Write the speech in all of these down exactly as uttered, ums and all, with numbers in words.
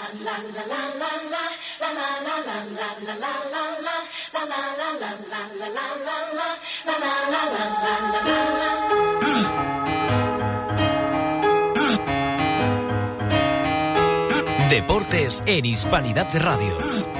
Deportes en Hispanidad Radio.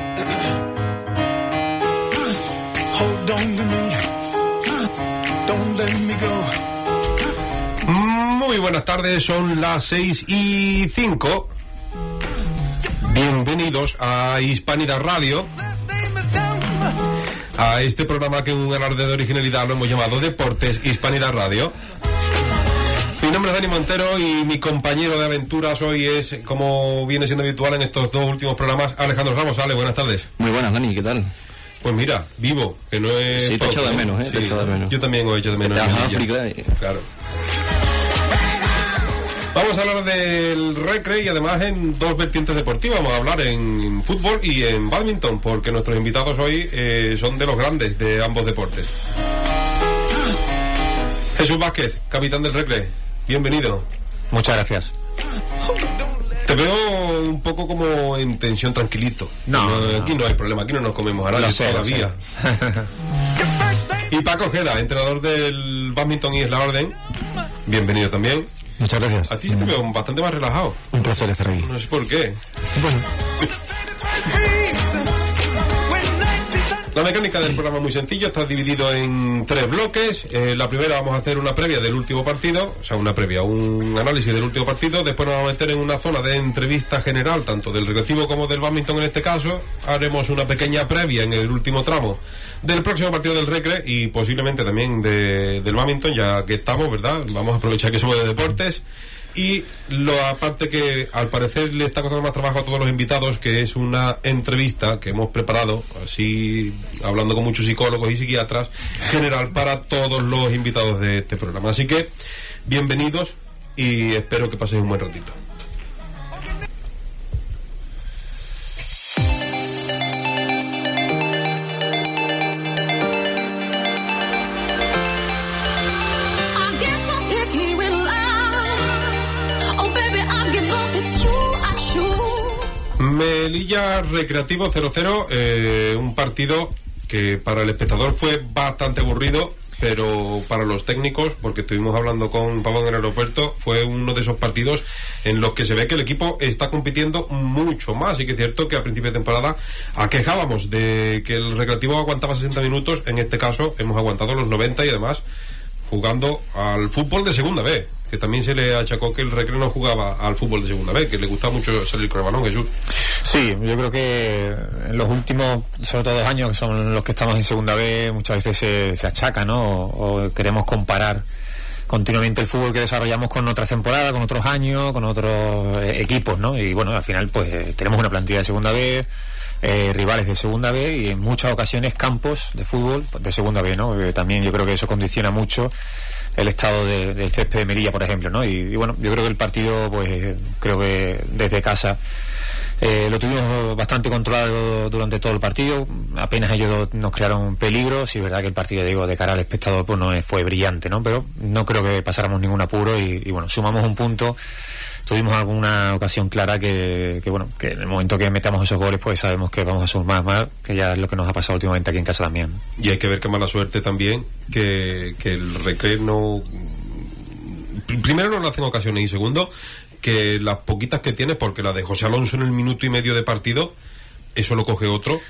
Muy buenas tardes, son las seis y cinco. Bienvenidos a Hispanidad Radio, a este programa que en un alarde de originalidad lo hemos llamado Deportes Hispanidad Radio. Mi nombre es Dani Montero y mi compañero de aventuras hoy es, como viene siendo habitual en estos dos últimos programas, Alejandro Ramos. Ale, buenas tardes. Muy buenas, Dani, ¿qué tal? Pues mira, vivo, que no es... Sí, te he echado de menos, ¿eh? Sí, te he echado de menos. Yo también he hecho de menos. Te vas a África y... Claro. Vamos a hablar del recre y además en dos vertientes deportivas. Vamos a hablar en fútbol y en bádminton, porque nuestros invitados hoy eh, son de los grandes de ambos deportes. Jesús Vázquez, capitán del recre, bienvenido. Muchas gracias. Te veo un poco como en tensión, tranquilito. No, no, no. Aquí no hay problema, aquí no nos comemos a nadie Lo sé, todavía. Y Paco Ojeda, entrenador del bádminton y la orden, bienvenido también. Muchas gracias. A ti se te veo bastante más relajado. Un placer estar aquí. No sé por qué. Bueno. La mecánica del programa es muy sencillo, está dividido en tres bloques. Eh, la primera vamos a hacer una previa del último partido, o sea, una previa, un análisis del último partido. Después nos vamos a meter en una zona de entrevista general, tanto del recreativo como del bádminton en este caso. Haremos una pequeña previa en el último tramo del próximo partido del recre y posiblemente también de, del bádminton, ya que estamos, ¿verdad? Vamos a aprovechar que somos de deportes. Y lo aparte que al parecer le está costando más trabajo a todos los invitados, que es una entrevista que hemos preparado, así hablando con muchos psicólogos y psiquiatras, general para todos los invitados de este programa. Así que bienvenidos y espero que paséis un buen ratito. Melilla Recreativo cero cero, eh, un partido que para el espectador fue bastante aburrido, pero para los técnicos, porque estuvimos hablando con Pablo en el aeropuerto, fue uno de esos partidos en los que se ve que el equipo está compitiendo mucho más. Y que es cierto que a principio de temporada aquejábamos de que el Recreativo aguantaba sesenta minutos, en este caso hemos aguantado los noventa y además jugando al fútbol de segunda B, que también se le achacó que el Recre no jugaba al fútbol de segunda B, que le gustaba mucho salir con el balón. Jesús. Sí, yo creo que en los últimos, sobre todo dos años, que son los que estamos en segunda B, muchas veces se, se achaca, ¿no? O, o queremos comparar continuamente el fútbol que desarrollamos con otras temporadas, con otros años, con otros eh, equipos, ¿no? Y bueno, al final pues eh, tenemos una plantilla de segunda B, eh, rivales de segunda B y en muchas ocasiones campos de fútbol de segunda B, ¿no? Eh, también yo creo que eso condiciona mucho el estado de, del césped de Melilla, por ejemplo, ¿no? Y, y bueno, yo creo que el partido, pues creo que desde casa Eh, lo tuvimos bastante controlado durante todo el partido, apenas ellos nos crearon peligro. Sí, es verdad que el partido, digo, de cara al espectador pues no fue brillante, ¿no? Pero no creo que pasáramos ningún apuro y, y bueno, sumamos un punto. Tuvimos alguna ocasión clara que, que bueno, que en el momento que metamos esos goles pues sabemos que vamos a sumar más, que ya es lo que nos ha pasado últimamente aquí en casa también. Y hay que ver qué mala suerte también que, que el Recre no, primero no lo hacen ocasiones y segundo que las poquitas que tiene, porque la de José Alonso en el minuto y medio de partido, eso lo coge otro.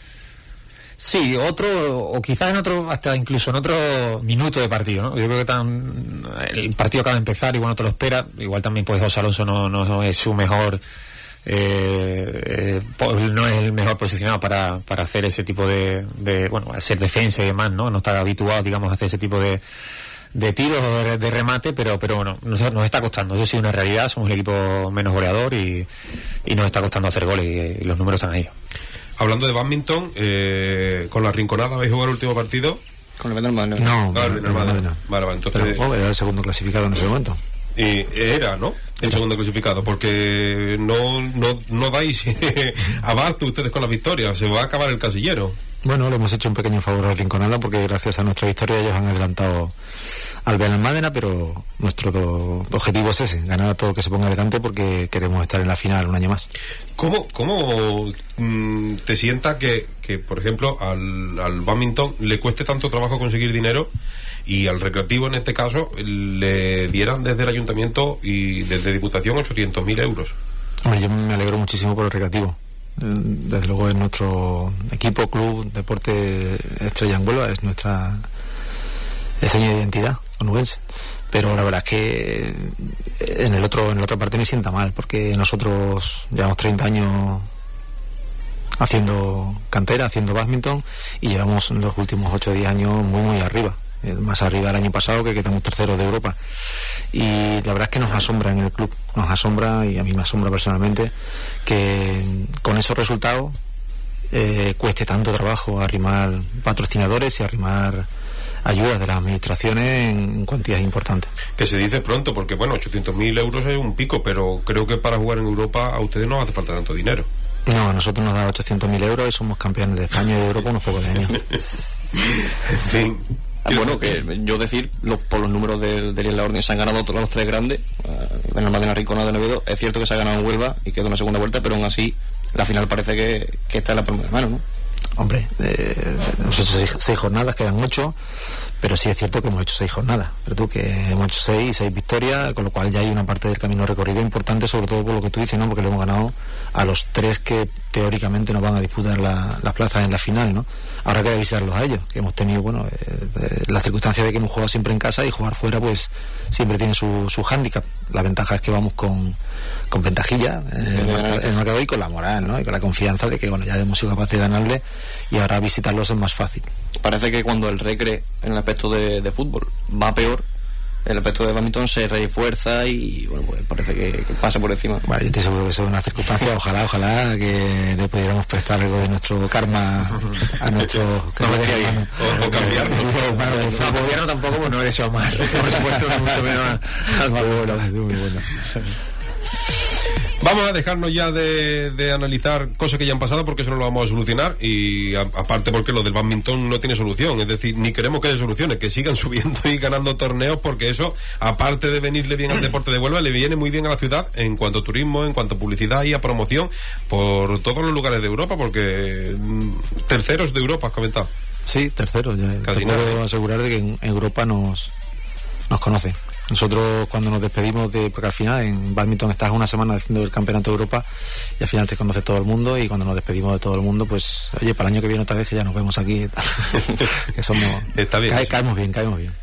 Sí, otro, o quizás en otro, hasta incluso en otro minuto de partido, ¿no? Yo creo que tan, el partido acaba de empezar y bueno, te lo espera. Igual también pues José Alonso no, no es su mejor, eh, eh, no es el mejor posicionado para, para hacer ese tipo de, de, bueno, hacer defensa y demás, ¿no? No está habituado, digamos, a hacer ese tipo de de tiros o de, de remate, pero pero bueno, nos, nos está costando, eso sí es una realidad, somos el equipo menos goleador y, y nos está costando hacer goles y, y los números están ahí. Hablando de bádminton, eh, con la Rinconada, ¿habéis jugado el último partido? Con el Benalmádena. No, ah, el Benalmádena. no, no. Vale, vale, entonces... Pero oh, era el segundo clasificado en ese momento. Y era, ¿no? El Era. segundo clasificado, porque no, no, no dais abasto ustedes con la victoria, se va a acabar el casillero. Bueno, le hemos hecho un pequeño favor al Rinconada porque gracias a nuestra victoria ellos han adelantado al Benalmádena, pero nuestro do, objetivo es ese, ganar a todo lo que se ponga delante porque queremos estar en la final un año más. ¿Cómo, cómo mmm, te sienta que, que, por ejemplo, al, al bádminton le cueste tanto trabajo conseguir dinero y al recreativo, en este caso, le dieran desde el ayuntamiento y desde Diputación ochocientos mil euros? Hombre, yo me alegro muchísimo por el recreativo. Desde luego es nuestro equipo, club, deporte estrella en Huelva, es nuestra es seña de identidad onubense. Pero la verdad es que en el otro en la otra parte me sienta mal, porque nosotros llevamos treinta años haciendo cantera, haciendo bádminton, y llevamos en los últimos ocho o diez años muy muy arriba, más arriba el año pasado, que quedamos terceros de Europa. Y la verdad es que nos asombra en el club, nos asombra, y a mí me asombra personalmente, que con esos resultados eh, cueste tanto trabajo arrimar patrocinadores y arrimar ayudas de las administraciones en cuantías importantes. Que se dice pronto, porque bueno, ochocientos mil euros es un pico, pero creo que para jugar en Europa a ustedes no hace falta tanto dinero. No, a nosotros nos da ochocientos mil euros y somos campeones de España y de Europa unos pocos de años. En fin. Ah, bueno, que yo decir, los, por los números del de la orden, se han ganado los, los tres grandes, uh, en el Madena Rinconada de Novedo. Es cierto que se ha ganado en Huelva y quedó en la segunda vuelta, pero aún así la final parece que, que está en la primera mano, ¿no? Hombre, eh, hemos hecho seis, seis jornadas, quedan ocho, pero sí es cierto que hemos hecho seis jornadas, pero tú, que hemos hecho seis, seis victorias, con lo cual ya hay una parte del camino recorrido importante, sobre todo por lo que tú dices, ¿no? Porque le hemos ganado a los tres que teóricamente nos van a disputar la, las plazas en la final, ¿no? Ahora queda avisarlos a ellos, que hemos tenido, bueno, eh, eh, la circunstancia de que hemos jugado siempre en casa, y jugar fuera pues siempre tiene su, su hándicap. La ventaja es que vamos con, con ventajilla en el, marcador, en el marcador, y con la moral, ¿no? Y con la confianza de que, bueno, ya hemos sido capaces de ganarle, y ahora visitarlos es más fácil. Parece que cuando el Recre, en el aspecto de, de fútbol, va peor, el aspecto de bádminton se refuerza y, bueno, pues parece que, que pasa por encima. Bueno, yo estoy seguro que eso es una circunstancia, ojalá, ojalá que le pudiéramos prestar algo de nuestro karma a nuestro... No, o, o cambiarlo. El gobierno tampoco, pues no he deseado mal. Por supuesto, mucho menos al bueno, es muy bueno. Vamos a dejarnos ya de, de analizar cosas que ya han pasado, porque eso no lo vamos a solucionar, y a, aparte porque lo del bádminton no tiene solución, es decir, ni queremos que haya soluciones, que sigan subiendo y ganando torneos, porque eso, aparte de venirle bien al deporte de Huelva, le viene muy bien a la ciudad en cuanto a turismo, en cuanto a publicidad y a promoción por todos los lugares de Europa, porque mm, terceros de Europa, has comentado. Sí, terceros, ya casi te nada. puedo asegurar de que en Europa nos, nos conocen. Nosotros cuando nos despedimos de, porque al final en bádminton estás una semana haciendo el campeonato de Europa y al final te conoce todo el mundo, y cuando nos despedimos de todo el mundo, pues oye, para el año que viene otra vez, que ya nos vemos aquí, que somos, está bien, cae, caemos bien, caemos bien.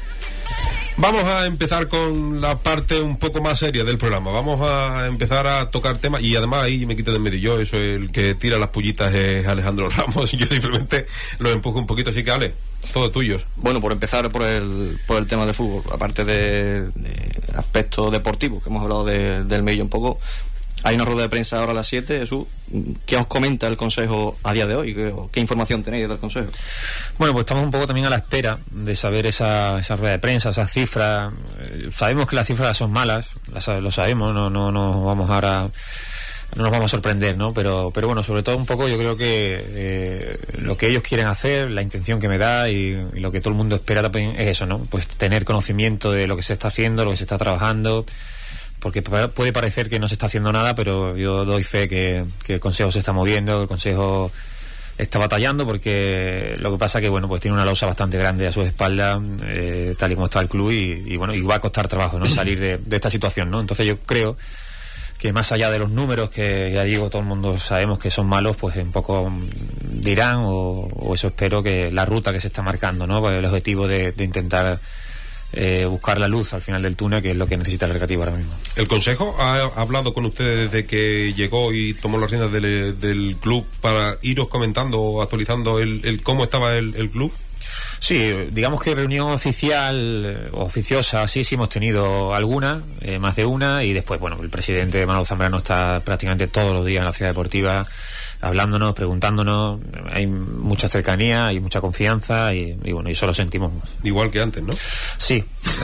Vamos a empezar con la parte un poco más seria del programa. Vamos a empezar a tocar temas, y además ahí me quito de en medio yo, eso, el que tira las pullitas es Alejandro Ramos, y yo simplemente lo empujo un poquito, así que Ale, todo tuyo. Bueno, por empezar por el, por el tema de fútbol, aparte de, de aspecto deportivo, que hemos hablado de, del medio un poco, hay una rueda de prensa ahora a las siete, Jesús. ¿Qué os comenta el Consejo a día de hoy? ¿Qué, qué información tenéis del Consejo? Bueno, pues estamos un poco también a la espera de saber esa, esa rueda de prensa, esas cifras. Eh, sabemos que las cifras son malas, las, lo sabemos, no, no, no vamos ahora... no nos vamos a sorprender, ¿no? Pero, pero bueno, sobre todo un poco yo creo que eh, lo que ellos quieren hacer, la intención que me da y, y lo que todo el mundo espera también es eso, ¿no? Pues tener conocimiento de lo que se está haciendo, lo que se está trabajando, porque puede parecer que no se está haciendo nada, pero yo doy fe que, que el Consejo se está moviendo, el Consejo está batallando, porque lo que pasa que, bueno, pues tiene una losa bastante grande a su espalda, eh, tal y como está el club, y, y bueno, y va a costar trabajo, ¿no? Salir de, de esta situación, ¿no? Entonces yo creo que más allá de los números, que ya digo, todo el mundo sabemos que son malos, pues un poco dirán, o, o eso espero, que la ruta que se está marcando, ¿no? Pues el objetivo de, de intentar eh, buscar la luz al final del túnel, que es lo que necesita el recreativo ahora mismo. ¿El Consejo ha hablado con ustedes desde que llegó y tomó las riendas del, del club para iros comentando o actualizando el, el cómo estaba el, el club? Sí, digamos que reunión oficial, oficiosa, sí, sí hemos tenido alguna, eh, más de una, y después, bueno, el presidente Manolo Zambrano está prácticamente todos los días en la ciudad deportiva hablándonos, preguntándonos, hay mucha cercanía, hay mucha confianza, y, y bueno, y eso lo sentimos. Igual que antes, ¿no? Sí,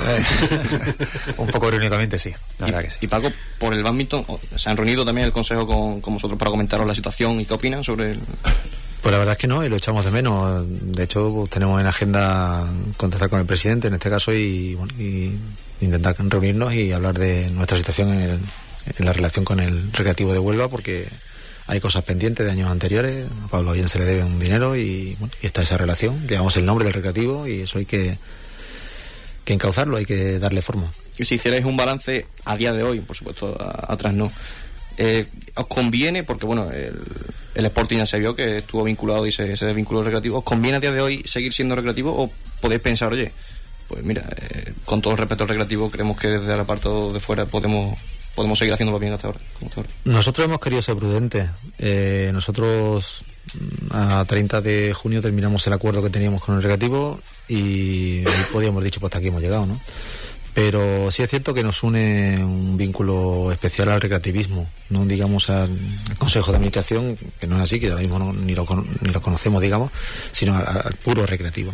un poco irónicamente sí, la y, verdad que sí. Y Paco, por el bádminton, ¿se han reunido también el Consejo con, con vosotros para comentaros la situación y qué opinan sobre el... Pues la verdad es que no, y lo echamos de menos. De hecho, pues, tenemos en agenda contactar con el presidente en este caso y, bueno, y intentar reunirnos y hablar de nuestra situación en, el, en la relación con el Recreativo de Huelva, porque hay cosas pendientes de años anteriores. A Pablo Avillán se le debe un dinero y, bueno, y está esa relación. Llevamos el nombre del Recreativo y eso hay que, que encauzarlo, hay que darle forma. Y si hicierais un balance a día de hoy, por supuesto, a, atrás no, eh, ¿os conviene, porque bueno, el, el Sporting ya se vio que estuvo vinculado y se, se desvinculó del Recreativo, ¿os conviene a día de hoy seguir siendo Recreativo o podéis pensar, oye, pues mira, eh, con todo el respeto al Recreativo, creemos que desde el apartado de fuera podemos podemos seguir haciéndolo bien hasta ahora, hasta ahora? Nosotros hemos querido ser prudentes. Eh, nosotros a treinta de junio terminamos el acuerdo que teníamos con el Recreativo y podíamos dicho, pues hasta aquí hemos llegado, ¿no? Pero sí es cierto que nos une un vínculo especial al recreativismo, no digamos al Consejo de Administración, que no es así, que ahora mismo no, ni, lo, ni lo conocemos, digamos, sino al, al puro recreativo.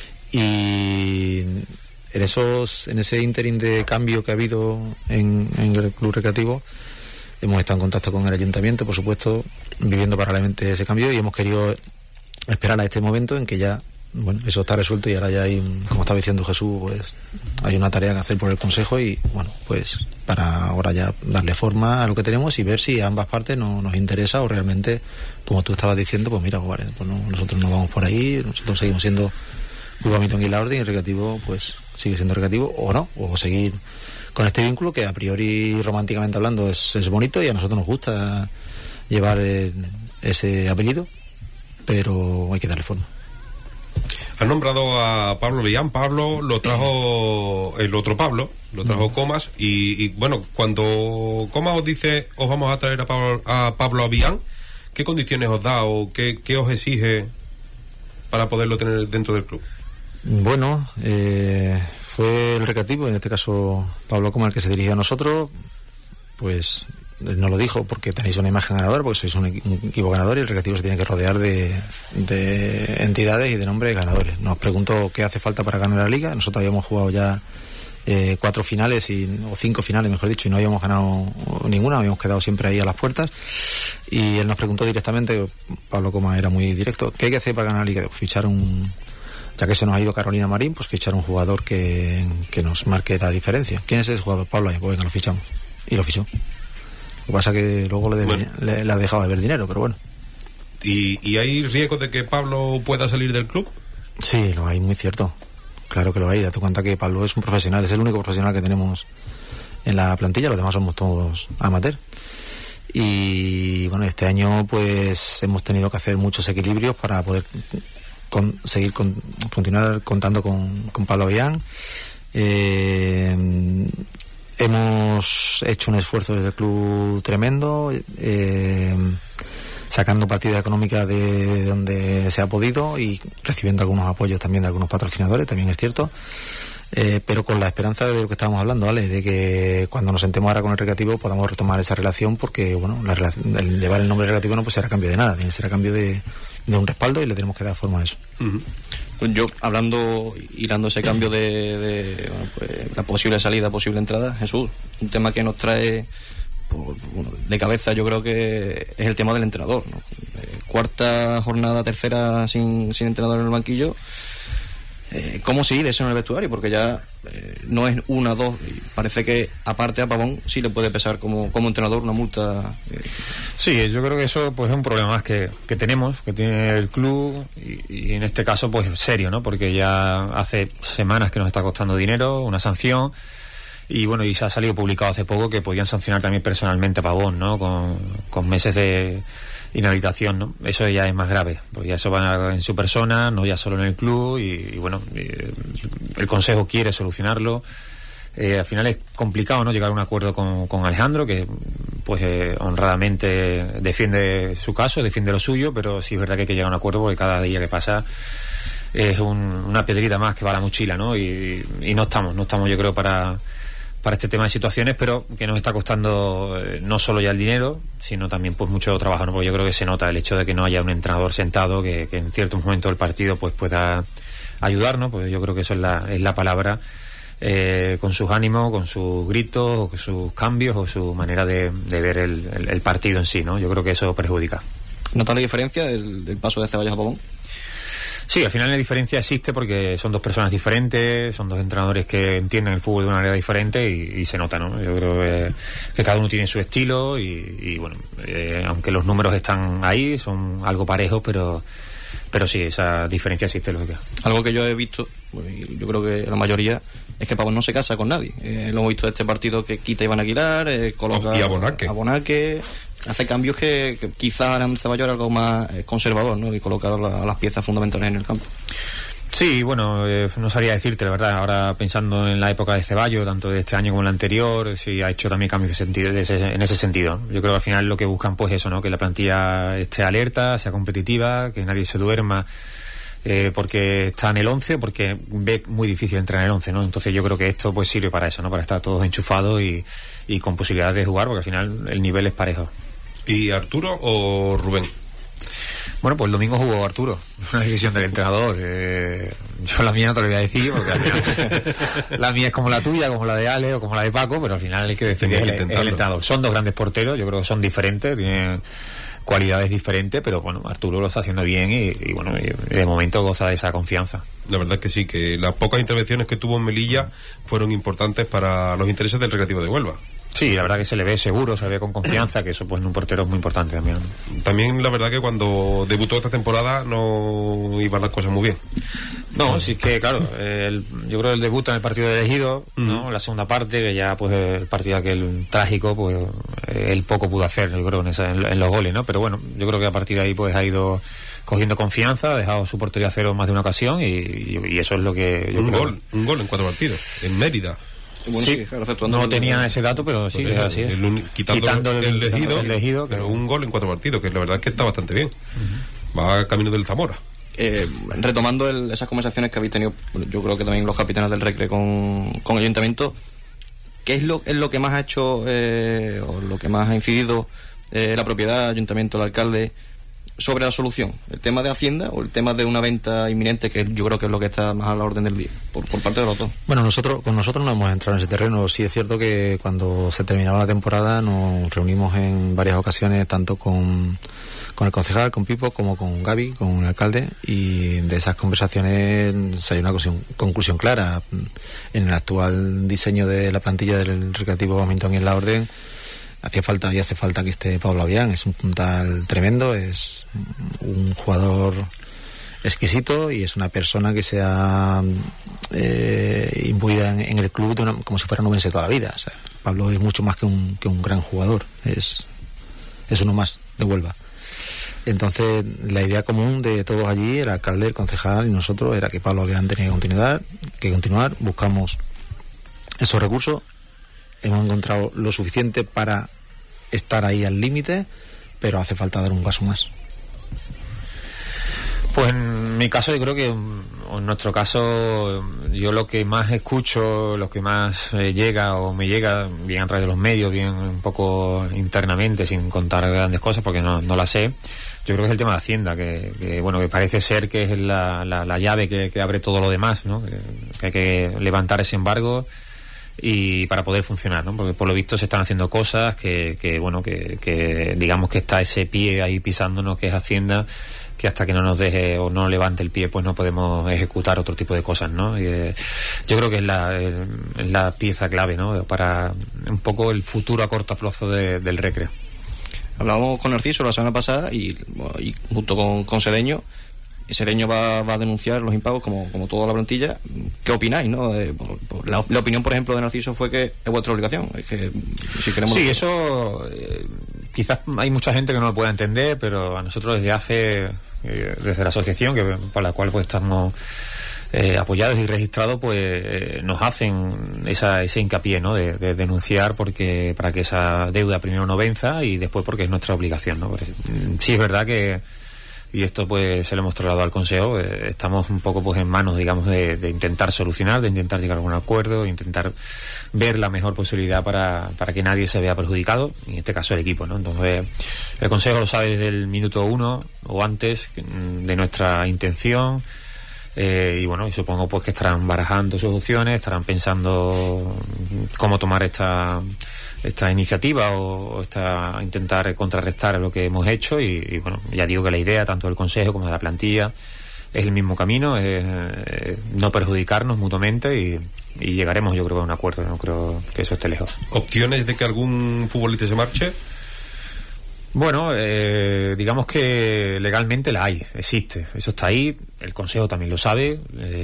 Y en esos en ese ínterin de cambio que ha habido en, en el Club Recreativo, hemos estado en contacto con el Ayuntamiento, por supuesto, viviendo paralelamente ese cambio, y hemos querido esperar a este momento en que ya, bueno, eso está resuelto y ahora ya hay, como estaba diciendo Jesús, pues hay una tarea que hacer por el Consejo y, bueno, pues para ahora ya darle forma a lo que tenemos y ver si a ambas partes no, nos interesa o realmente, como tú estabas diciendo, pues mira, pues vale, pues no, nosotros no vamos por ahí, nosotros seguimos siendo Club Badminton y la Orden, y el Recreativo pues sigue siendo Recreativo o no, o seguir con este vínculo que a priori, románticamente hablando, es, es bonito y a nosotros nos gusta llevar el, ese apellido, pero hay que darle forma. Han nombrado a Pablo Avillán. Pablo lo trajo el otro Pablo, lo trajo Comas, y, y bueno, cuando Comas os dice os vamos a traer a Pablo, a Pablo Avillán, ¿qué condiciones os da o qué, qué os exige para poderlo tener dentro del club? Bueno, eh, fue el Recreativo, en este caso Pablo Comas, el que se dirigió a nosotros. Pues él no lo dijo porque tenéis una imagen ganadora, porque sois un, un equipo ganador y el Recreativo se tiene que rodear de, de entidades y de nombres ganadores. Nos preguntó qué hace falta para ganar la liga. Nosotros habíamos jugado ya eh, cuatro finales y, o cinco finales, mejor dicho, y no habíamos ganado ninguna, habíamos quedado siempre ahí a las puertas. Y él nos preguntó directamente, Pablo Comas era muy directo, ¿qué hay que hacer para ganar la liga? Fichar un, ya que se nos ha ido Carolina Marín, pues fichar un jugador que, que nos marque la diferencia. ¿Quién es ese jugador? Pablo, pues venga, lo fichamos. Y lo fichó. Lo que pasa es que luego le, debe, bueno. le, le ha dejado de ver dinero, pero bueno. ¿Y, ¿Y hay riesgo de que Pablo pueda salir del club? Sí, lo hay, muy cierto. Claro que lo hay. Date cuenta que Pablo es un profesional, es el único profesional que tenemos en la plantilla, los demás somos todos amateur. Y bueno, este año pues hemos tenido que hacer muchos equilibrios para poder con, seguir con, continuar contando con, con Pablo Avillán. Eh, hemos hecho un esfuerzo desde el club tremendo, eh, sacando partida económica de donde se ha podido y recibiendo algunos apoyos también de algunos patrocinadores, también es cierto, eh, pero con la esperanza de lo que estábamos hablando, ¿vale? De que cuando nos sentemos ahora con el Recreativo podamos retomar esa relación, porque bueno, la relación, el llevar el nombre Recreativo no puede ser a cambio de nada, tiene que ser a cambio de, de un respaldo y le tenemos que dar forma a eso. Uh-huh. Pues yo, hablando, hilando ese cambio de, de bueno, pues, la posible salida, posible entrada, Jesús, un tema que nos trae por, bueno, de cabeza, yo creo que es el tema del entrenador, ¿no? Eh, cuarta jornada, tercera sin, sin entrenador en el banquillo. Eh, ¿Cómo sigue eso en el vestuario? Porque ya eh, no es una, dos, y parece que aparte a Pavón sí le puede pesar como, como entrenador una multa. Eh. Sí, yo creo que eso pues es un problema más que, que tenemos, que tiene el club, y, y en este caso pues serio, ¿no? Porque ya hace semanas que nos está costando dinero, una sanción, y bueno, y se ha salido publicado hace poco que podían sancionar también personalmente a Pavón, ¿no? Con, con meses de inhabilitación, ¿no? Eso ya es más grave, porque ya eso va en su persona, no ya solo en el club, y, y bueno, eh, el Consejo quiere solucionarlo. Eh, al final es complicado, ¿no? Llegar a un acuerdo con, con Alejandro, que pues eh, honradamente defiende su caso, defiende lo suyo, pero sí es verdad que hay que llegar a un acuerdo, porque cada día que pasa es un, una piedrita más que va a la mochila, ¿no? Y, y no estamos, no estamos yo creo para para este tema de situaciones, pero que nos está costando eh, no solo ya el dinero, sino también pues mucho trabajo, ¿no? Porque yo creo que se nota el hecho de que no haya un entrenador sentado que, que en ciertos momentos del partido pues pueda ayudarnos, porque yo creo que eso es la, es la palabra, eh, con sus ánimos, con sus gritos, o con sus cambios, o su manera de, de ver el, el, el partido en sí, ¿no? Yo creo que eso perjudica. ¿Nota la diferencia del, del paso de Ceballos a Pavón? Sí, al final la diferencia existe porque son dos personas diferentes, son dos entrenadores que entienden el fútbol de una manera diferente y, y se nota, ¿no? Yo creo que, que cada uno tiene su estilo y, y bueno, eh, aunque los números están ahí, son algo parejos, pero pero sí, esa diferencia existe, lógica. Algo que yo he visto, yo creo que la mayoría, es que Pavón no se casa con nadie. Eh, lo hemos visto en este partido que quita Iván Aguilar, eh, coloca y a Bonaque. a Bonaque, hace cambios que, que quizás harán Ceballos algo más eh, conservador, ¿no? Y colocar la, las piezas fundamentales en el campo. Sí, bueno, eh, no sabría decirte, la verdad. Ahora pensando en la época de Ceballos, tanto de este año como el anterior, sí ha hecho también cambios de sentido, de ese, en ese sentido. Yo creo que al final lo que buscan pues eso, ¿no? Que la plantilla esté alerta, sea competitiva, que nadie se duerma eh, porque está en el once, porque ve muy difícil entrar en el once, ¿no? Entonces yo creo que esto pues sirve para eso, ¿no? Para estar todos enchufados y, y con posibilidades de jugar, porque al final el nivel es parejo. ¿Y Arturo o Rubén? Bueno, pues el domingo jugó Arturo, una decisión del entrenador. Eh, yo la mía no te lo voy a decir, porque al final la mía es como la tuya, como la de Ale o como la de Paco, pero al final el que decide es el, es el entrenador. Son dos grandes porteros, yo creo que son diferentes, tienen cualidades diferentes, pero bueno, Arturo lo está haciendo bien y, y bueno, y de momento goza de esa confianza. La verdad es que sí, que las pocas intervenciones que tuvo en Melilla fueron importantes para los intereses del Recreativo de Huelva. Sí, la verdad que se le ve seguro, se le ve con confianza, que eso pues en un portero es muy importante también. También la verdad que cuando debutó esta temporada no iban las cosas muy bien. No, sí que claro, el, yo creo que el debut en el partido de Ejido, ¿no? Mm. La segunda parte, que ya pues el partido aquel trágico, pues él poco pudo hacer, yo creo, en, esa, en, en los goles, ¿no? Pero bueno, yo creo que a partir de ahí pues ha ido cogiendo confianza, ha dejado su portería a cero más de una ocasión y, y, y eso es lo que yo un creo. gol, un gol en cuatro partidos, en Mérida. Bueno, sí, sí, claro, no tenía ese dato, pero sí, es así. Es. El, quitando, quitando el, el, elegido, el elegido, pero un gol en cuatro partidos, que la verdad es que está bastante bien. Uh-huh. Va camino del Zamora. Eh, retomando el, esas conversaciones que habéis tenido, yo creo que también los capitanes del Recre con, con el Ayuntamiento, ¿qué es lo, es lo que más ha hecho eh, o lo que más ha incidido eh, la propiedad, el Ayuntamiento, el alcalde, sobre la solución? ¿El tema de Hacienda o el tema de una venta inminente, que yo creo que es lo que está más a la orden del día, por, por parte de los dos? Bueno, nosotros con nosotros no hemos entrado en ese terreno. Sí es cierto que cuando se terminaba la temporada nos reunimos en varias ocasiones, tanto con, con el concejal, con Pipo, como con Gaby, con el alcalde, y de esas conversaciones salió una conclusión, conclusión clara. En el actual diseño de la plantilla del Recreativo Badminton y en la orden hacía falta y hace falta que esté Pablo Avián. Es un puntal tremendo, es un jugador exquisito y es una persona que se ha eh, imbuida en, en el club de una, como si fuera nubense toda la vida. O sea, Pablo es mucho más que un, que un gran jugador, es, es uno más de Huelva. Entonces la idea común de todos allí, el alcalde, el concejal y nosotros, era que Pablo Avián tenía que continuar, que continuar. Buscamos esos recursos, hemos encontrado lo suficiente para estar ahí al límite, pero hace falta dar un paso más. Pues en mi caso yo creo que en nuestro caso yo lo que más escucho, lo que más eh, llega o me llega, bien a través de los medios, bien un poco internamente, sin contar grandes cosas porque no, no las sé, yo creo que es el tema de Hacienda, que, que bueno, que parece ser que es la, la, la llave que, que abre todo lo demás, ¿no? Que, que hay que levantar ese embargo y para poder funcionar, ¿no? Porque por lo visto se están haciendo cosas que, que bueno, que, que digamos que está ese pie ahí pisándonos, que es Hacienda, que hasta que no nos deje o no levante el pie pues no podemos ejecutar otro tipo de cosas, ¿no? Y, eh, yo creo que es la, eh, es la pieza clave, ¿no? Para un poco el futuro a corto plazo de, del Recre. Hablábamos con Narciso la semana pasada y, y junto con, con Sedeño, y Sedeño va, va a denunciar los impagos como, como toda la plantilla. ¿Qué opináis, no? Eh, la, la opinión, por ejemplo, de Narciso fue que es vuestra obligación. Es que, si queremos... Sí, eso eh, quizás hay mucha gente que no lo pueda entender, pero a nosotros desde hace, eh, desde la asociación, que por la cual pues estamos eh, apoyados y registrados, pues eh, nos hacen esa, ese hincapié, ¿no? De, de denunciar porque para que esa deuda primero no venza y después porque es nuestra obligación, ¿no? Porque, sí es verdad que, y esto pues se lo hemos trasladado al Consejo, eh, estamos un poco pues en manos, digamos, de, de intentar solucionar, de intentar llegar a algún acuerdo, de intentar ver la mejor posibilidad para, para que nadie se vea perjudicado, en este caso el equipo, ¿no? Entonces el Consejo lo sabe desde el minuto uno o antes de nuestra intención, eh, y bueno, y supongo pues que estarán barajando sus opciones, estarán pensando cómo tomar esta esta iniciativa o, o esta intentar contrarrestar lo que hemos hecho y, y bueno, ya digo que la idea tanto del Consejo como de la plantilla es el mismo camino, es, es no perjudicarnos mutuamente y, y llegaremos yo creo a un acuerdo, no creo que eso esté lejos. ¿Opciones de que algún futbolista se marche? Bueno, eh, digamos que legalmente la hay, existe, eso está ahí, el Consejo también lo sabe,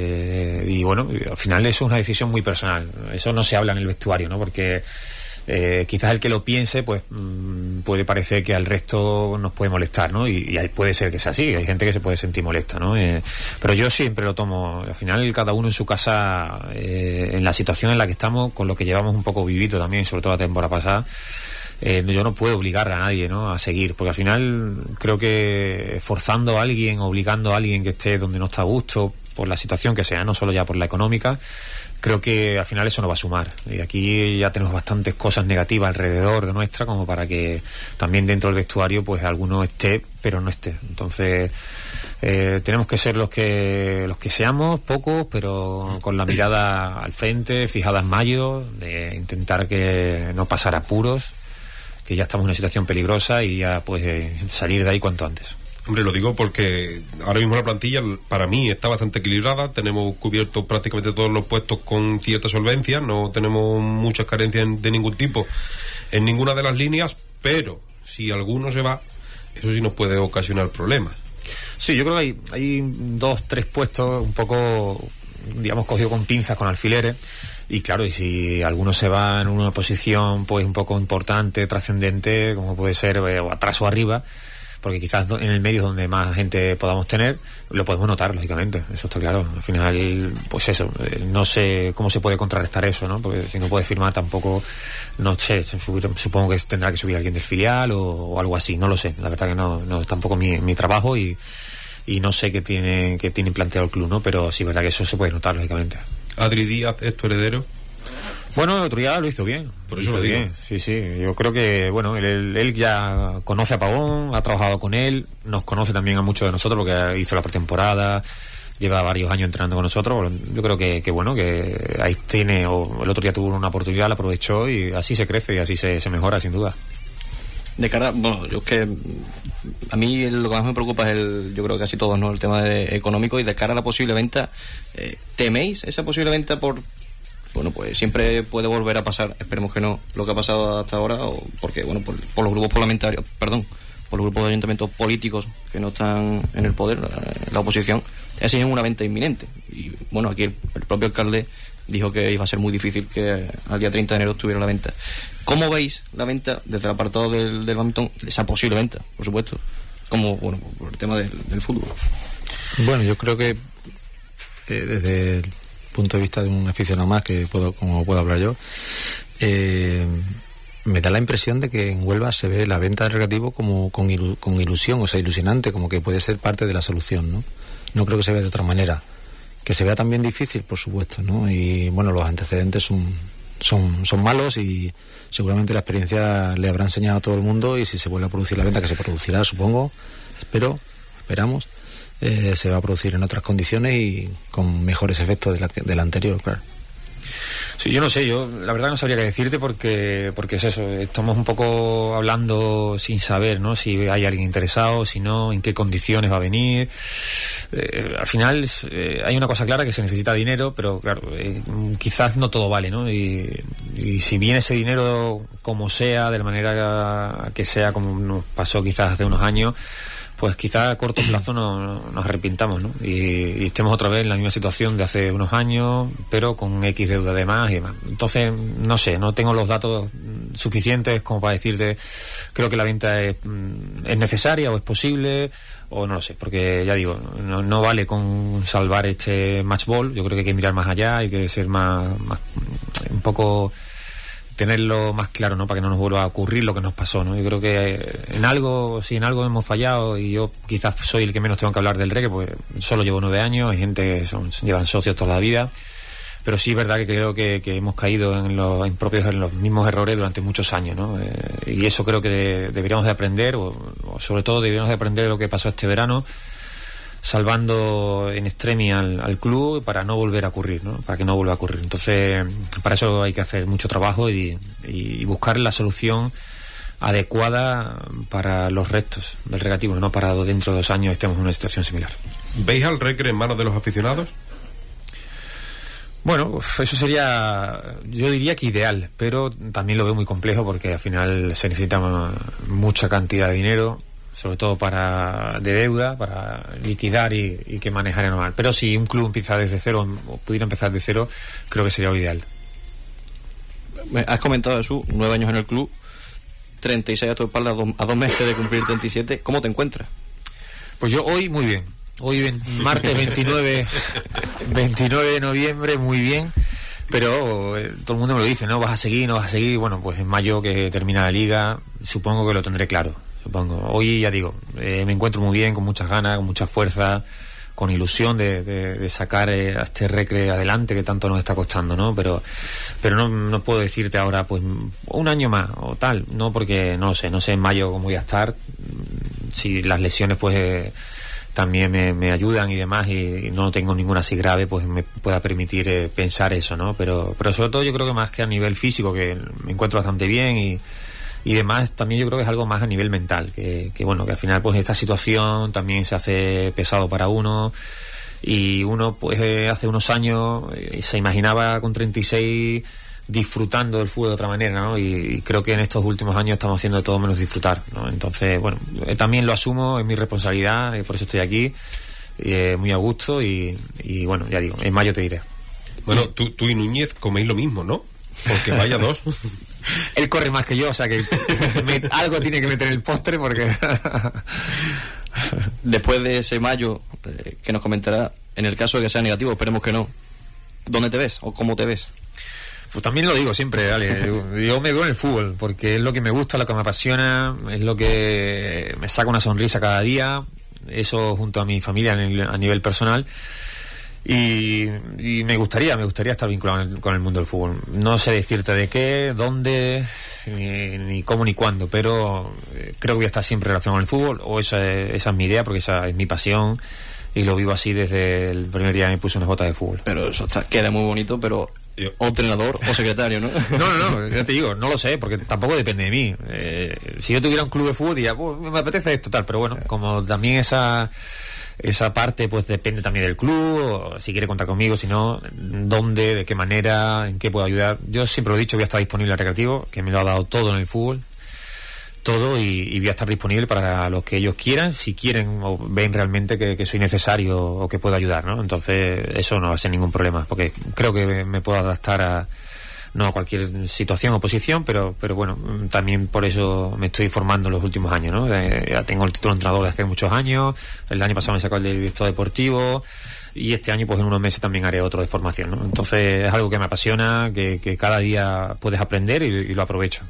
eh, y bueno, al final eso es una decisión muy personal, eso no se habla en el vestuario, ¿no? Porque eh, quizás el que lo piense, pues mmm, puede parecer que al resto nos puede molestar, ¿no? Y, y puede ser que sea así, hay gente que se puede sentir molesta, ¿no? Eh, pero yo siempre lo tomo, al final cada uno en su casa, eh, en la situación en la que estamos, con lo que llevamos un poco vivido también, sobre todo la temporada pasada. Eh, yo no puedo obligar a nadie, ¿no?, a seguir, porque al final creo que forzando a alguien, obligando a alguien que esté donde no está a gusto, por la situación que sea, no solo ya por la económica, creo que al final eso no va a sumar. Y aquí ya tenemos bastantes cosas negativas alrededor de nuestra como para que también dentro del vestuario pues alguno esté, pero no esté. Entonces eh, tenemos que ser los que los que seamos, pocos, pero con la mirada al frente, fijada en mayo, de intentar que no pasar apuros, que ya estamos en una situación peligrosa y ya pues eh, salir de ahí cuanto antes. Hombre, lo digo porque ahora mismo la plantilla para mí está bastante equilibrada, tenemos cubiertos prácticamente todos los puestos con cierta solvencia, no tenemos muchas carencias de ningún tipo en ninguna de las líneas, pero si alguno se va, eso sí nos puede ocasionar problemas. Sí, yo creo que hay, hay dos, tres puestos un poco, digamos, cogido con pinzas, con alfileres. Y claro, y si alguno se va en una posición pues un poco importante, trascendente, como puede ser eh, o atrás o arriba, porque quizás en el medio es donde más gente podamos tener, lo podemos notar, lógicamente, eso está claro. Al final, pues eso, eh, no sé cómo se puede contrarrestar eso, ¿no? Porque si no puede firmar tampoco, no sé, subir, supongo que tendrá que subir alguien del filial o, o algo así, no lo sé, la verdad que no, no es tampoco mi, mi trabajo y, y no sé qué tiene, qué tiene planteado el club, ¿no? Pero sí, verdad que eso se puede notar, lógicamente. Adri Díaz es tu heredero. Bueno, el otro día lo hizo bien. Por eso lo lo hizo digo. bien. Sí, sí. Yo creo que, bueno, él, él ya conoce a Pavón, ha trabajado con él, nos conoce también a muchos de nosotros porque hizo la pretemporada, lleva varios años entrenando con nosotros. Yo creo que, que bueno, que ahí tiene, o el otro día tuvo una oportunidad, la aprovechó y así se crece y así se, se mejora, sin duda. De cara, bueno, yo es que a mí lo que más me preocupa es el, yo creo que casi todos, ¿no?, el tema de, económico, y de cara a la posible venta, eh, ¿teméis esa posible venta por, bueno, pues siempre puede volver a pasar, esperemos que no, lo que ha pasado hasta ahora, o porque, bueno, por, por los grupos parlamentarios, perdón, por los grupos de ayuntamientos políticos que no están en el poder, la, la oposición, esa es una venta inminente? Y bueno, aquí el, el propio alcalde dijo que iba a ser muy difícil que al día treinta de enero estuviera la venta. ¿Cómo veis la venta desde el apartado del, del badminton, esa posible venta, por supuesto, como, bueno, por el tema del, del fútbol? Bueno, yo creo que eh, desde el punto de vista de un aficionado más, que puedo, como puedo hablar yo, eh, me da la impresión de que en Huelva se ve la venta del recreativo como con, ilu, con ilusión, o sea, ilusionante, como que puede ser parte de la solución, ¿no? No creo que se vea de otra manera. Que se vea también difícil, por supuesto, ¿no? Y bueno, los antecedentes son, son, son malos y seguramente la experiencia le habrá enseñado a todo el mundo, y si se vuelve a producir la venta, que se producirá, supongo, espero, esperamos, eh, se va a producir en otras condiciones y con mejores efectos de la, de la anterior, claro. Sí, yo no sé, yo la verdad no sabría qué decirte porque porque es eso, estamos un poco hablando sin saber, ¿no?, si hay alguien interesado, si no, en qué condiciones va a venir. Eh, al final eh, hay una cosa clara, que se necesita dinero, pero claro, eh, quizás no todo vale, ¿no? Y, y si viene ese dinero como sea, de la manera que sea, como nos pasó quizás hace unos años, pues quizás a corto plazo no, no, nos arrepintamos, ¿no? Y, y estemos otra vez en la misma situación de hace unos años, pero con X deuda de más y demás. Entonces, no sé, no tengo los datos suficientes como para decirte, creo que la venta es, es necesaria o es posible, o no lo sé, porque ya digo, no, no vale con salvar este match ball. Yo creo que hay que mirar más allá, hay que ser más, más un poco, tenerlo más claro, ¿no?, para que no nos vuelva a ocurrir lo que nos pasó, ¿no? Yo creo que en algo, si en algo hemos fallado, y yo quizás soy el que menos tengo que hablar del reggae, pues solo llevo nueve años, hay gente que son, llevan socios toda la vida, pero sí es verdad que creo que, que hemos caído en los impropios, en los mismos errores durante muchos años, ¿no? Eh, y eso creo que de, deberíamos de aprender, o, o sobre todo deberíamos de aprender de lo que pasó este verano, salvando en extremi al, al club para no volver a ocurrir, ¿no? Para que no vuelva a ocurrir. Entonces, para eso hay que hacer mucho trabajo y, y buscar la solución adecuada para los restos del Recreativo, no para dentro de dos años estemos en una situación similar. ¿Veis al Recre en manos de los aficionados? Bueno, eso sería, yo diría que ideal, pero también lo veo muy complejo porque al final se necesita mucha cantidad de dinero, sobre todo para de deuda, para liquidar y, y que manejar anual. Pero si un club empieza desde cero o pudiera empezar de cero, creo que sería lo ideal. Has comentado, Jesús, nueve años en el club, treinta y seis a tu espalda, a dos, a dos meses de cumplir treinta y siete. ¿Cómo te encuentras? Pues yo hoy muy bien. Hoy martes veintinueve, veintinueve de noviembre, muy bien. Pero eh, todo el mundo me lo dice, ¿no? ¿Vas a seguir, no vas a seguir? Bueno, pues en mayo que termina la liga, supongo que lo tendré claro. Supongo. Hoy ya digo, eh, me encuentro muy bien, con muchas ganas, con mucha fuerza, con ilusión de, de, de sacar eh, a este Recre adelante que tanto nos está costando, ¿no? Pero pero no, no puedo decirte ahora, pues, un año más o tal, no, porque no lo sé, no sé en mayo cómo voy a estar, si las lesiones, pues, eh, también me, me ayudan y demás, y, y no tengo ninguna así grave, pues me pueda permitir eh, pensar eso, ¿no? Pero, pero sobre todo yo creo que más que a nivel físico, que me encuentro bastante bien y y demás, también yo creo que es algo más a nivel mental, que, que bueno, que al final pues esta situación también se hace pesado para uno, y uno pues eh, hace unos años eh, se imaginaba con treinta y seis disfrutando del fútbol de otra manera, ¿no? Y, y creo que en estos últimos años estamos haciendo de todo menos disfrutar, ¿no? Entonces, bueno, eh, también lo asumo, es mi responsabilidad, y por eso estoy aquí, eh, muy a gusto, y, y bueno, ya digo, en mayo te diré. Bueno, tú, tú y Núñez coméis lo mismo, ¿no? Porque vaya dos. Él corre más que yo, o sea que me, algo tiene que meter en el postre porque... Después de ese mayo eh, que nos comentará, en el caso de que sea negativo, esperemos que no, ¿dónde te ves o cómo te ves? Pues también lo digo siempre, Ale, yo, yo me veo en el fútbol porque es lo que me gusta, lo que me apasiona, es lo que me saca una sonrisa cada día, eso junto a mi familia a nivel personal. Y, y me gustaría, me gustaría estar vinculado en el, con el mundo del fútbol. No sé decirte de qué, dónde, ni, ni cómo ni cuándo, pero eh, creo que voy a estar siempre relacionado con el fútbol, o esa, esa es mi idea, porque esa es mi pasión, y lo vivo así desde el primer día que me puse unas botas de fútbol. Pero eso está, queda muy bonito, pero o entrenador o secretario, ¿no? No, no, no, ya te digo, no lo sé, porque tampoco depende de mí. Eh, si yo tuviera un club de fútbol, diría, pues, me apetece esto, tal, pero bueno, como también esa... esa parte pues depende también del club, si quiere contar conmigo, si no, dónde, de qué manera, en qué puedo ayudar. Yo siempre lo he dicho, voy a estar disponible al Recreativo, que me lo ha dado todo en el fútbol, todo, y, y voy a estar disponible para los que ellos quieran, si quieren o ven realmente que, que soy necesario o que puedo ayudar, ¿no? Entonces eso no va a ser ningún problema, porque creo que me puedo adaptar a no a cualquier situación o posición, pero pero bueno, también por eso me estoy formando en los últimos años, ¿no? Eh, ya tengo el título de entrenador desde hace muchos años, el año pasado me sacó el de director deportivo, y este año pues en unos meses también haré otro de formación, ¿no? Entonces es algo que me apasiona, que, que cada día puedes aprender y, y lo aprovecho.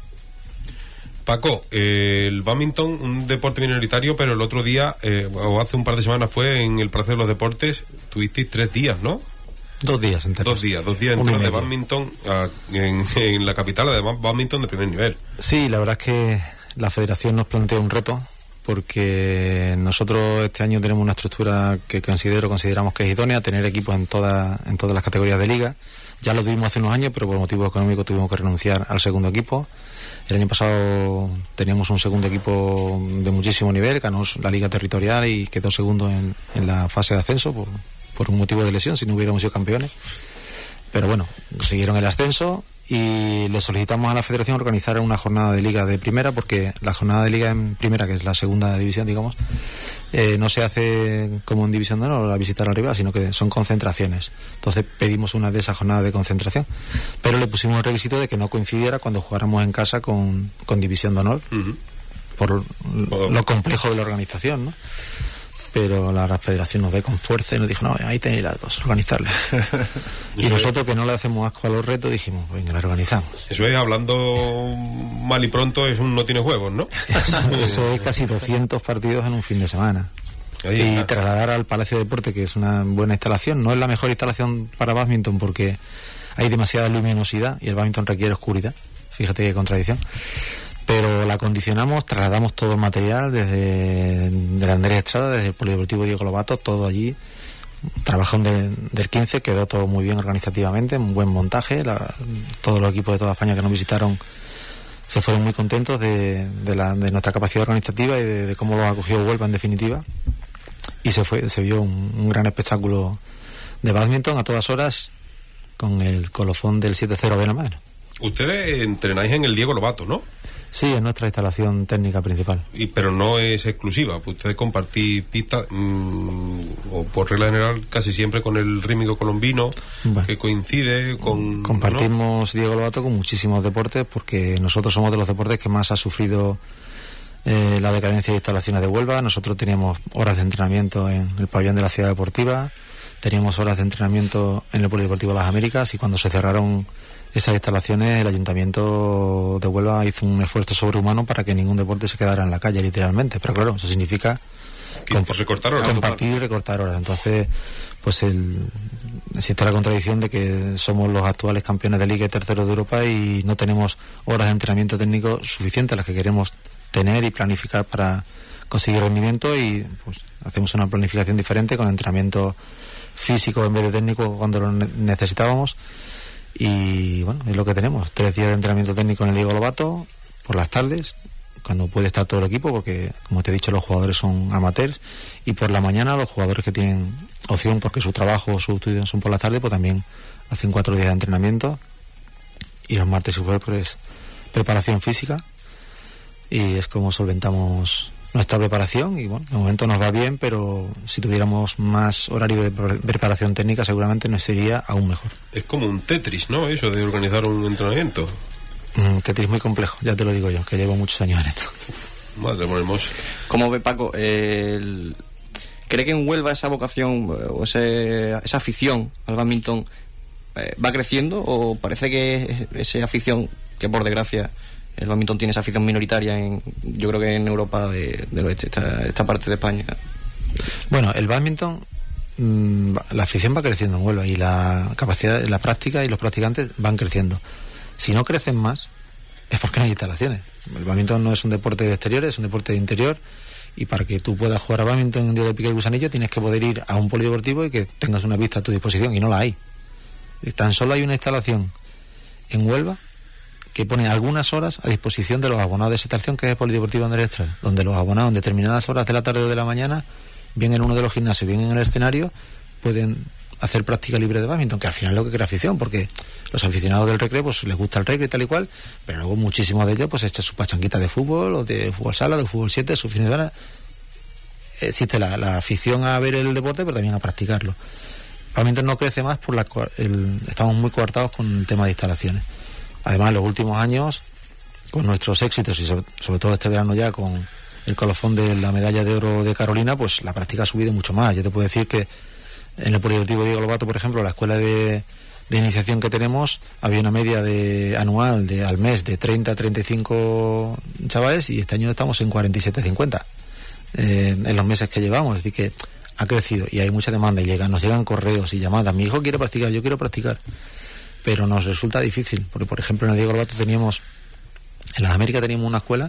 Paco, eh, el bádminton, un deporte minoritario, pero el otro día, eh, o hace un par de semanas fue en el Palacio de los Deportes, tuvisteis tres días, ¿no? Dos días enteros. Dos días, dos días enteros de bádminton en, en la capital, además bádminton de primer nivel. Sí, la verdad es que la federación nos plantea un reto, porque nosotros este año tenemos una estructura que considero consideramos que es idónea, tener equipos en todas en todas las categorías de liga. Ya lo tuvimos hace unos años, pero por motivos económicos tuvimos que renunciar al segundo equipo. El año pasado teníamos un segundo equipo de muchísimo nivel, ganó la liga territorial y quedó segundo en, en la fase de ascenso por, por un motivo de lesión, si no hubiéramos sido campeones. Pero bueno, consiguieron el ascenso y le solicitamos a la federación organizar una jornada de liga de primera, porque la jornada de liga en primera, que es la segunda división, digamos, eh, no se hace como en división de honor, a visitar al rival, sino que son concentraciones. Entonces pedimos una de esas jornadas de concentración, pero le pusimos el requisito de que no coincidiera cuando jugáramos en casa con, con división de honor, uh-huh. por lo complejo de la organización, ¿no? Pero la, la federación nos ve con fuerza y nos dijo, no, ahí tenéis las dos, organizarlas. Y nosotros, que no le hacemos asco a los retos, dijimos, venga, la organizamos. Eso es, hablando mal y pronto, es un no tiene juegos, ¿no? Eso, eso es casi doscientos partidos en un fin de semana. Ahí, y claro, trasladar al Palacio de Deporte, que es una buena instalación, no es la mejor instalación para bádminton porque hay demasiada luminosidad y el bádminton requiere oscuridad, fíjate qué contradicción. pero la acondicionamos, trasladamos todo el material desde de la Andrés Estrada, desde el Polideportivo Diego Lobato, todo allí. Trabajo de, del quince, quedó todo muy bien organizativamente, un buen montaje. La, todos los equipos de toda España que nos visitaron se fueron muy contentos de, de, la, de nuestra capacidad organizativa y de, de cómo los acogió Huelva en definitiva. Y se fue se vio un, un gran espectáculo de bádminton a todas horas, con el colofón del siete cero a Benamar. Ustedes entrenáis en el Diego Lobato, ¿no? Sí, es nuestra instalación técnica principal. Y pero no es exclusiva, pues ustedes compartís pistas, mmm, o por regla general, casi siempre con el rítmico colombino, bueno, que coincide con... Compartimos, ¿no?, Diego Lobato con muchísimos deportes, porque nosotros somos de los deportes que más ha sufrido eh, la decadencia de instalaciones de Huelva. Nosotros teníamos horas de entrenamiento en el pabellón de la Ciudad Deportiva, teníamos horas de entrenamiento en el Polideportivo Las Américas, y cuando se cerraron esas instalaciones, el Ayuntamiento de Huelva hizo un esfuerzo sobrehumano para que ningún deporte se quedara en la calle, literalmente. Pero claro, eso significa comp- recortar horas, compartir y recortar horas. Entonces, pues el, existe la contradicción de que somos los actuales campeones de Liga y terceros de Europa y no tenemos horas de entrenamiento técnico suficientes, las que queremos tener y planificar para conseguir rendimiento, y pues hacemos una planificación diferente con entrenamiento físico en vez de técnico cuando lo ne- necesitábamos. Y bueno, es lo que tenemos, tres días de entrenamiento técnico en el Diego Lobato por las tardes, cuando puede estar todo el equipo, porque como te he dicho, los jugadores son amateurs, y por la mañana los jugadores que tienen opción porque su trabajo o su estudio son por la tarde, pues también hacen cuatro días de entrenamiento, y los martes y jueves pues preparación física, y es como solventamos nuestra preparación. Y bueno, de momento nos va bien, pero si tuviéramos más horario de preparación técnica seguramente nos sería aún mejor. Es como un Tetris, ¿no?, eso de organizar un entrenamiento. Un Tetris muy complejo, ya te lo digo yo, que llevo muchos años en esto. Madre mía, hermoso. ¿Cómo ve, Paco? El... ¿Cree que en Huelva esa vocación o ese, esa afición al bádminton eh, va creciendo, o parece que esa afición, que por desgracia el bádminton tiene esa afición minoritaria en, yo creo que en Europa de, del oeste, esta, esta parte de España? Bueno, el bádminton, mmm, la afición va creciendo en Huelva, y la capacidad, la práctica y los practicantes van creciendo. Si no crecen más es porque no hay instalaciones. El bádminton no es un deporte de exteriores, es un deporte de interior, y para que tú puedas jugar a bádminton en un día de pique y gusanillo tienes que poder ir a un polideportivo y que tengas una pista a tu disposición, y no la hay. Tan solo hay una instalación en Huelva que pone algunas horas a disposición de los abonados de esa estación, que es el Polideportivo Andrés Estrada, donde los abonados en determinadas horas de la tarde o de la mañana, bien en uno de los gimnasios, bien en el escenario, pueden hacer práctica libre de bádminton, que al final es lo que crea afición, porque los aficionados del recreo pues les gusta el recreo y tal y cual, pero luego muchísimos de ellos pues echan su pachanquita de fútbol, o de fútbol sala, de fútbol siete, su fin de semana. Existe la, la afición a ver el deporte, pero también a practicarlo. El bádminton no crece más por la el, estamos muy coartados con el tema de instalaciones. Además, en los últimos años, con nuestros éxitos, y sobre, sobre todo este verano ya con el colofón de la medalla de oro de Carolina, pues la práctica ha subido mucho más. Yo te puedo decir que en el Polideportivo Diego Lobato, por ejemplo, la escuela de, de iniciación que tenemos, había una media de anual de al mes de treinta a treinta y cinco chavales, y este año estamos en cuarenta y siete a cincuenta eh, en los meses que llevamos. Es decir, que ha crecido y hay mucha demanda, y llegan, nos llegan correos y llamadas: mi hijo quiere practicar, yo quiero practicar. Pero nos resulta difícil, porque por ejemplo en el Diego Lobato teníamos, en las Américas teníamos una escuela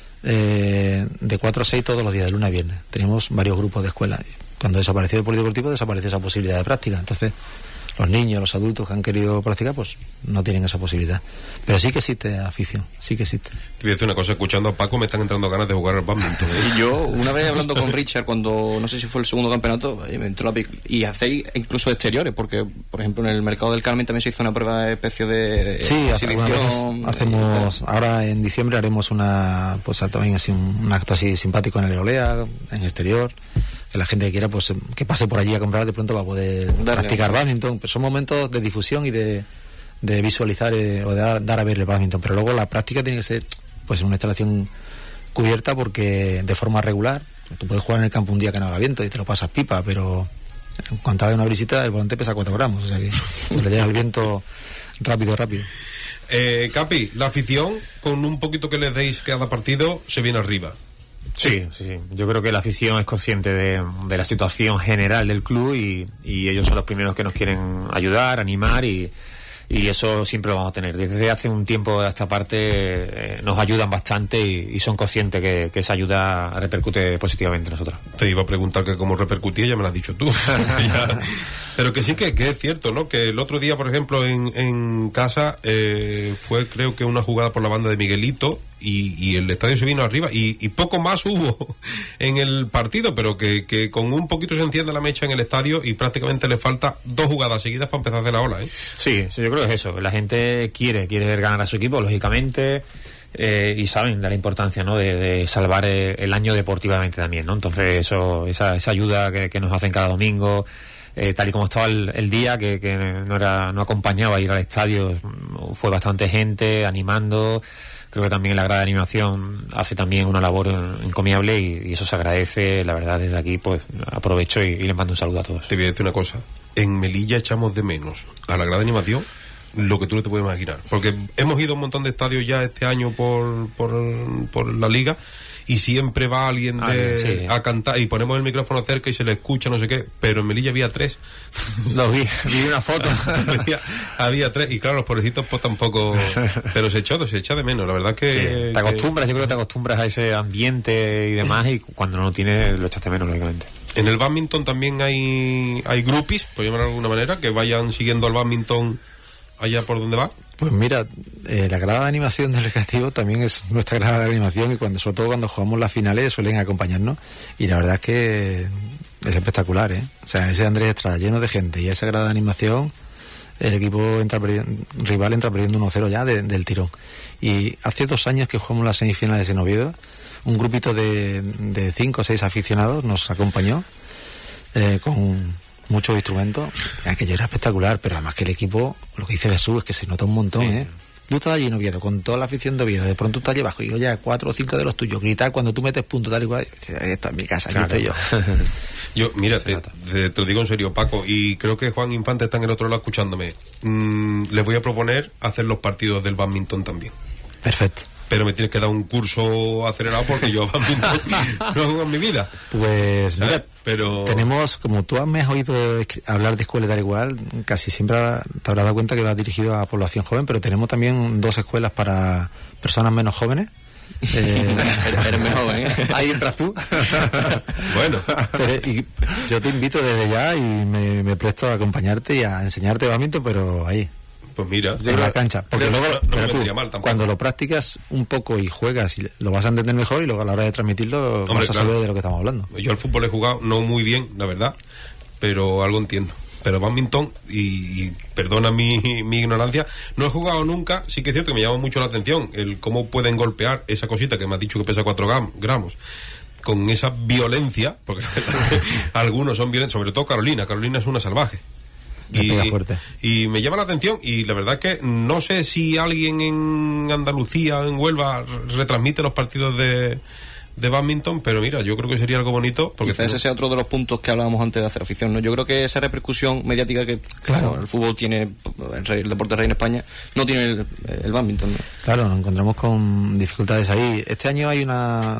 eh, de cuatro a seis todos los días, de lunes a viernes. Teníamos varios grupos de escuela. Cuando desapareció el polideportivo, desapareció esa posibilidad de práctica. Entonces los niños, los adultos que han querido practicar, pues no tienen esa posibilidad. Pero sí que existe afición, sí que existe. Te voy a decir una cosa: escuchando a Paco me están entrando ganas de jugar al bádminton, ¿eh? Y yo, una vez hablando con Richard, cuando no sé si fue el segundo campeonato, me entró la pic- y hacéis incluso exteriores, porque por ejemplo en el Mercado del Carmen también se hizo una prueba de especie de sí, exhibición. Hacemos, ahora en diciembre haremos una, pues también así un, un acto así simpático en el Eolea, en exterior, que la gente que quiera pues que pase por allí a comprar de pronto va a poder Darle, practicar bádminton. Pues son momentos de difusión y de, de visualizar eh, o de dar, dar a ver el bádminton, pero luego la práctica tiene que ser pues en una instalación cubierta, porque de forma regular tú puedes jugar en el campo un día que no haga viento y te lo pasas pipa, pero en cuanto haga una visita el volante pesa cuatro gramos, o sea que se le llega el viento rápido, rápido. Eh, Capi, la afición, con un poquito que les deis cada partido, se viene arriba. Sí, sí, sí. Yo creo que la afición es consciente de, de la situación general del club, y, y ellos son los primeros que nos quieren ayudar, animar, y, y eso siempre lo vamos a tener. Desde hace un tiempo a esta parte eh, nos ayudan bastante y, y son conscientes que, que esa ayuda repercute positivamente en nosotros. Te iba a preguntar que cómo repercutía, ya me lo has dicho tú. Ya. Pero que sí que, que es cierto, ¿no? Que el otro día, por ejemplo, en, en casa eh, fue creo que una jugada por la banda de Miguelito y, y el estadio se vino arriba y, y poco más hubo en el partido, pero que, que con un poquito se enciende la mecha en el estadio y prácticamente le falta dos jugadas seguidas para empezar a hacer la ola, ¿eh? Sí, sí, yo creo que es eso, que la gente quiere, quiere ver ganar a su equipo, lógicamente, eh, y saben de la importancia, ¿no? de, de salvar el, el año deportivamente también, ¿no? Entonces eso, esa, esa ayuda que, que nos hacen cada domingo, eh, tal y como estaba el, el día, que, que no era, no acompañaba a ir al estadio, fue bastante gente animando. Creo que también la grada de animación hace también una labor encomiable y, y eso se agradece, la verdad. Desde aquí pues aprovecho y, y les mando un saludo a todos. Te voy a decir una cosa, en Melilla echamos de menos a la grada de animación lo que tú no te puedes imaginar, porque hemos ido a un montón de estadios ya este año por, por, por la liga y siempre va alguien de, ah, sí. a cantar y ponemos el micrófono cerca y se le escucha no sé qué, pero en Melilla había tres. Lo vi, vi una foto. había, había tres y claro, los pobrecitos pues tampoco, pero se echó, se echa de menos, la verdad que... Sí, te acostumbras, que... yo creo que te acostumbras a ese ambiente y demás y cuando no lo tienes lo echas de menos, lógicamente. En el bádminton también hay, hay groupies, por llamarlo de alguna manera, que vayan siguiendo al bádminton allá por donde va. Pues mira, eh, la grada de animación del Recreativo también es nuestra grada de animación y cuando, sobre todo cuando jugamos las finales suelen acompañarnos y la verdad es que es espectacular, ¿eh? O sea, ese Andrés Estrada lleno de gente y esa grada de animación, el equipo entra rival entra perdiendo uno cero ya de, del tirón. Y hace dos años que jugamos las semifinales en Oviedo, un grupito de, de cinco o seis aficionados nos acompañó eh, con muchos instrumentos, aquello era espectacular, pero además que el equipo, lo que dice Jesús, es que se nota un montón, sí. ¿eh? Tú estás allí en Oviedo, con toda la afición de Oviedo, de pronto estás allí abajo y oye, cuatro o cinco de los tuyos, gritar cuando tú metes punto tal y cual, esta es mi casa, aquí claro. estoy yo. Yo, mira, te, te, te lo digo en serio, Paco, y creo que Juan Infante está en el otro lado escuchándome. Mm, les voy a proponer hacer los partidos del bádminton también. Perfecto. Pero me tienes que dar un curso acelerado porque yo bádminton no juego en mi vida. Pues mira, pero tenemos, como tú me has oído hablar de escuela tal igual, casi siempre te habrás dado cuenta que va dirigido a población joven, pero tenemos también dos escuelas para personas menos jóvenes. Eh, eres mejor, ¿eh? Ahí entras tú. Bueno, pero, y yo te invito desde ya y me, me presto a acompañarte y a enseñarte bádminton, pero ahí. Pues mira, en la cancha, porque creo, luego no, no pero me tú, mal tampoco. Cuando lo practicas un poco y juegas y lo vas a entender mejor y luego a la hora de transmitirlo Hombre, vas a claro. saber de lo que estamos hablando. Yo al fútbol he jugado no muy bien, la verdad, pero algo entiendo. Pero bádminton, y, y perdona mi, mi ignorancia, no he jugado nunca. Sí que es cierto que me llama mucho la atención el cómo pueden golpear esa cosita que me has dicho que pesa cuatro gramos con esa violencia, porque algunos son violentos, sobre todo Carolina. Carolina es una salvaje. Y, y me llama la atención y la verdad que no sé si alguien en Andalucía o en Huelva retransmite los partidos de, de bádminton, pero mira, yo creo que sería algo bonito porque quizás ese sea otro de los puntos que hablábamos antes de hacer afición, ¿no? Yo creo que esa repercusión mediática que claro. bueno, el fútbol tiene, el, el deporte rey en España no tiene el, el bádminton, ¿no? Claro, nos encontramos con dificultades ahí. Este año hay una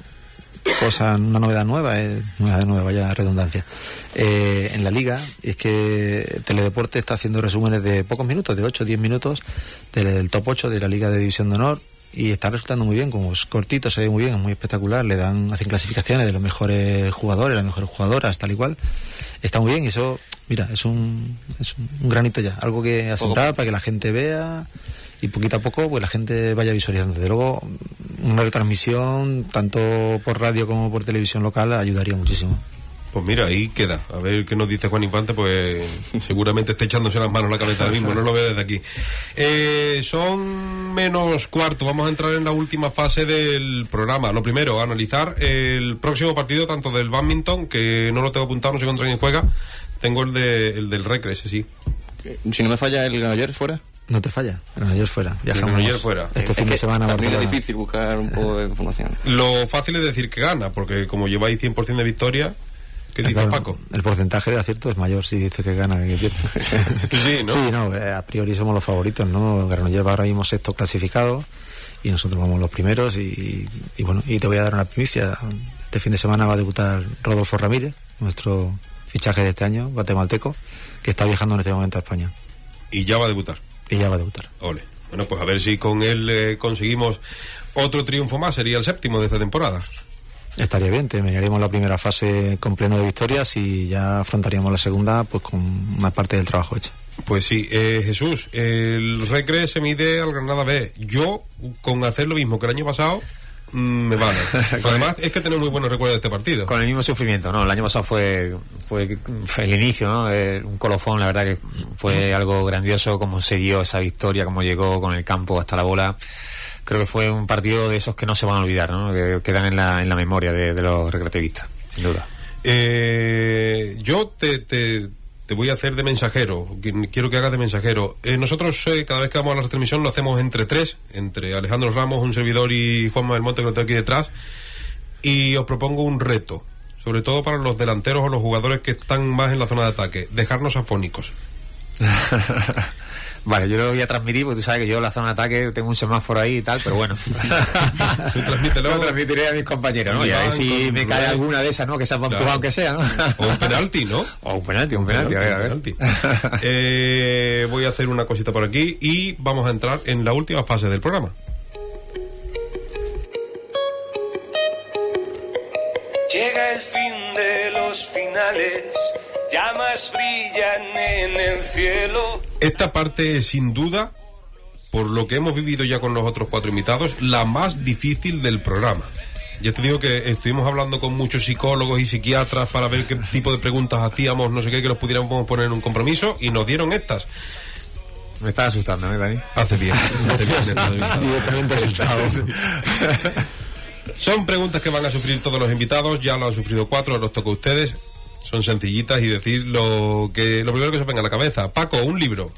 cosa, una novedad nueva, eh, novedad nueva, vaya redundancia, eh, en la liga, es que Teledeporte está haciendo resúmenes de pocos minutos, de ocho o diez minutos, del top ocho de la Liga de División de Honor, y está resultando muy bien, como es cortito, se ve muy bien, es muy espectacular, le dan, hacen clasificaciones de los mejores jugadores, las mejores jugadoras, tal y cual, está muy bien, y eso, mira, es un, es un granito ya, algo que asentar para que la gente vea y poquito a poco pues la gente vaya visualizando. Desde luego una retransmisión tanto por radio como por televisión local ayudaría muchísimo. Pues mira, ahí queda. A ver qué nos dice Juan Infante, pues seguramente está echándose las manos a la cabeza ahora mismo, no lo veo desde aquí. Eh, son menos cuarto, vamos a entrar en la última fase del programa. Lo primero, analizar el próximo partido, tanto del bádminton, que no lo tengo apuntado, no sé contra quién juega, tengo el, de, el del Recre, ese sí. Si no me falla el Granollers fuera. No te falla, Granollers fuera. Viajamos Granollers fuera. Este es fin de semana. También es difícil buscar un poco de información. Lo fácil es decir que gana, porque como lleváis cien por ciento de victoria, ¿qué dice claro, Paco? El porcentaje de acierto es mayor si dice que gana que pierde. Sí, ¿no? Sí, no, a priori somos los favoritos, ¿no? Granollers ahora mismo sexto clasificado y nosotros vamos los primeros y, y bueno, y te voy a dar una primicia. Este fin de semana va a debutar Rodolfo Ramírez, nuestro fichaje de este año, guatemalteco, que está viajando en este momento a España. Y ya va a debutar. y ya va a debutar. Ole. Bueno, pues a ver si con él eh, conseguimos otro triunfo más, sería el séptimo de esta temporada. Estaría bien, terminaríamos la primera fase con pleno de victorias y ya afrontaríamos la segunda pues con más parte del trabajo hecho. Pues sí, eh, Jesús, el Recre se mide al Granada B. Yo, con hacer lo mismo que el año pasado, mmm, me vale. Además, es que tenemos muy buenos recuerdos de este partido. Con el mismo sufrimiento, ¿no? El año pasado fue, fue, fue el inicio, ¿no? Eh, un colofón, la verdad que fue algo grandioso, cómo se dio esa victoria, cómo llegó con el campo hasta la bola. Creo que fue un partido de esos que no se van a olvidar, ¿no? Que quedan en la, en la memoria de, de los recreativistas, sin duda. Eh, yo te... te Te voy a hacer de mensajero, quiero que hagas de mensajero. Eh, nosotros eh, cada vez que vamos a la retransmisión lo hacemos entre tres, entre Alejandro Ramos, un servidor, y Juanma del Monte, que lo tengo aquí detrás, y os propongo un reto, sobre todo para los delanteros o los jugadores que están más en la zona de ataque, dejarnos afónicos. Vale, yo lo voy a transmitir porque tú sabes que yo en la zona de ataque tengo un semáforo ahí y tal, pero bueno. Lo transmitiré a mis compañeros, ¿no? Y a ver si me cae alguna de esas, ¿no? Que se ha empujado, claro, aunque sea, ¿no? O un penalti, ¿no? O un penalti, un penalti, a ver, a ver. Eh, voy a hacer una cosita por aquí y vamos a entrar en la última fase del programa. Llega el fin de los finales, llamas brillan en el cielo. Esta parte es sin duda, por lo que hemos vivido ya con los otros cuatro invitados, la más difícil del programa. Ya te digo que estuvimos hablando con muchos psicólogos y psiquiatras para ver qué tipo de preguntas hacíamos, no sé qué, que los pudiéramos poner en un compromiso, y nos dieron estas. Me estás asustando, ¿eh, Dani? Hace bien. Hace bien. Directamente asustado. Son preguntas que van a sufrir todos los invitados, ya lo han sufrido cuatro, los toca a ustedes. Son sencillitas y decir lo que lo primero que se venga a la cabeza. Paco, un libro.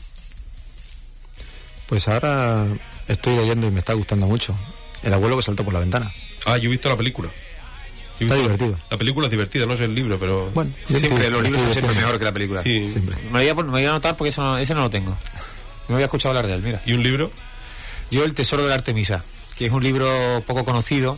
Pues ahora estoy leyendo y me está gustando mucho El abuelo que saltó por la ventana. Ah, yo he visto la película. Está visto divertido. La película es divertida, no es el libro, pero... Bueno, siempre, los libros son siempre mejor que la película. Sí. Siempre. Me voy a, me voy a anotar porque eso no, ese no lo tengo. Me voy a escuchar hablar de él, mira. ¿Y un libro? Yo El tesoro de la Artemisa, que es un libro poco conocido.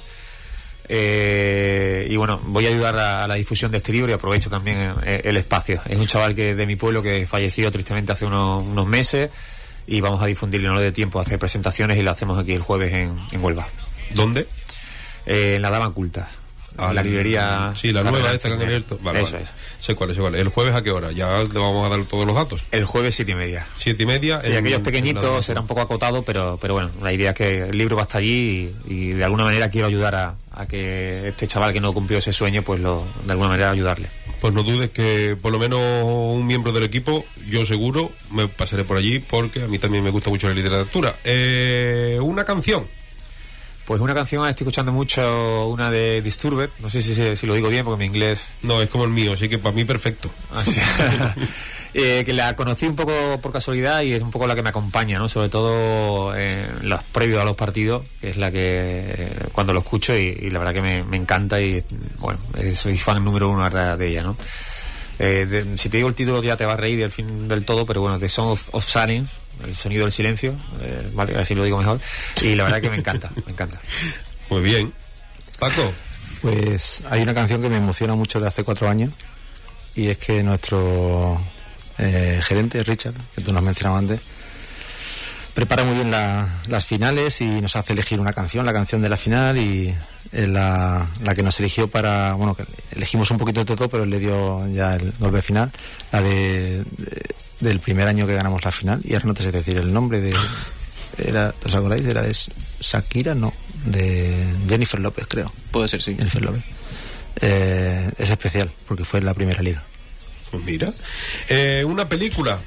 Eh, y bueno, voy a ayudar a, a la difusión de este libro y aprovecho también eh, el espacio. Es un chaval que de mi pueblo que falleció tristemente hace unos, unos meses, y vamos a difundirlo, no le dé tiempo a hacer presentaciones, y lo hacemos aquí el jueves en, en Huelva. ¿Dónde? Eh, en la Dama Culta. Ah, la librería. Sí, la nueva esta que han abierto. Vale, eso vale. es. Sé cuál es, sé cuál es. ¿El jueves a qué hora? Ya le vamos a dar todos los datos. El jueves siete y media. Siete y media. Sí, en, aquellos pequeñitos será un poco acotado, pero pero bueno, la idea es que el libro va a estar allí, y, y de alguna manera quiero ayudar a, a que este chaval que no cumplió ese sueño, pues lo, de alguna manera ayudarle. Pues no dudes que por lo menos un miembro del equipo, yo seguro, me pasaré por allí, porque a mí también me gusta mucho la literatura. Eh, una canción. Pues una canción, estoy escuchando mucho una de Disturbed, no sé si, si lo digo bien porque mi inglés... No, es como el mío, así que para mí perfecto. Así, eh, que la conocí un poco por casualidad y es un poco la que me acompaña, ¿no? Sobre todo en los previos a los partidos, que es la que eh, cuando lo escucho y, y la verdad que me, me encanta, y bueno, soy fan número uno de ella, ¿no? Eh, de, si te digo el título ya te vas a reír del fin del todo, pero bueno, The Song of, of Silence, el sonido del silencio, eh, vale, así lo digo mejor, y la verdad que me encanta, me encanta. Muy bien. Paco. Pues hay una canción que me emociona mucho de hace cuatro años, y es que nuestro eh, gerente, Richard, que tú nos has mencionado antes, prepara muy bien la, las finales y nos hace elegir una canción, la canción de la final, y eh, la, la que nos eligió para, bueno, que elegimos un poquito de todo, pero él le dio ya el golpe final, la de, de del primer año que ganamos la final, y ahora no te sé decir el nombre de... Era, ¿os acordáis? Era de Shakira, no, de Jennifer López, creo. Puede ser, sí. Jennifer López. Eh, es especial, porque fue en la primera liga. Pues mira. Eh, una película.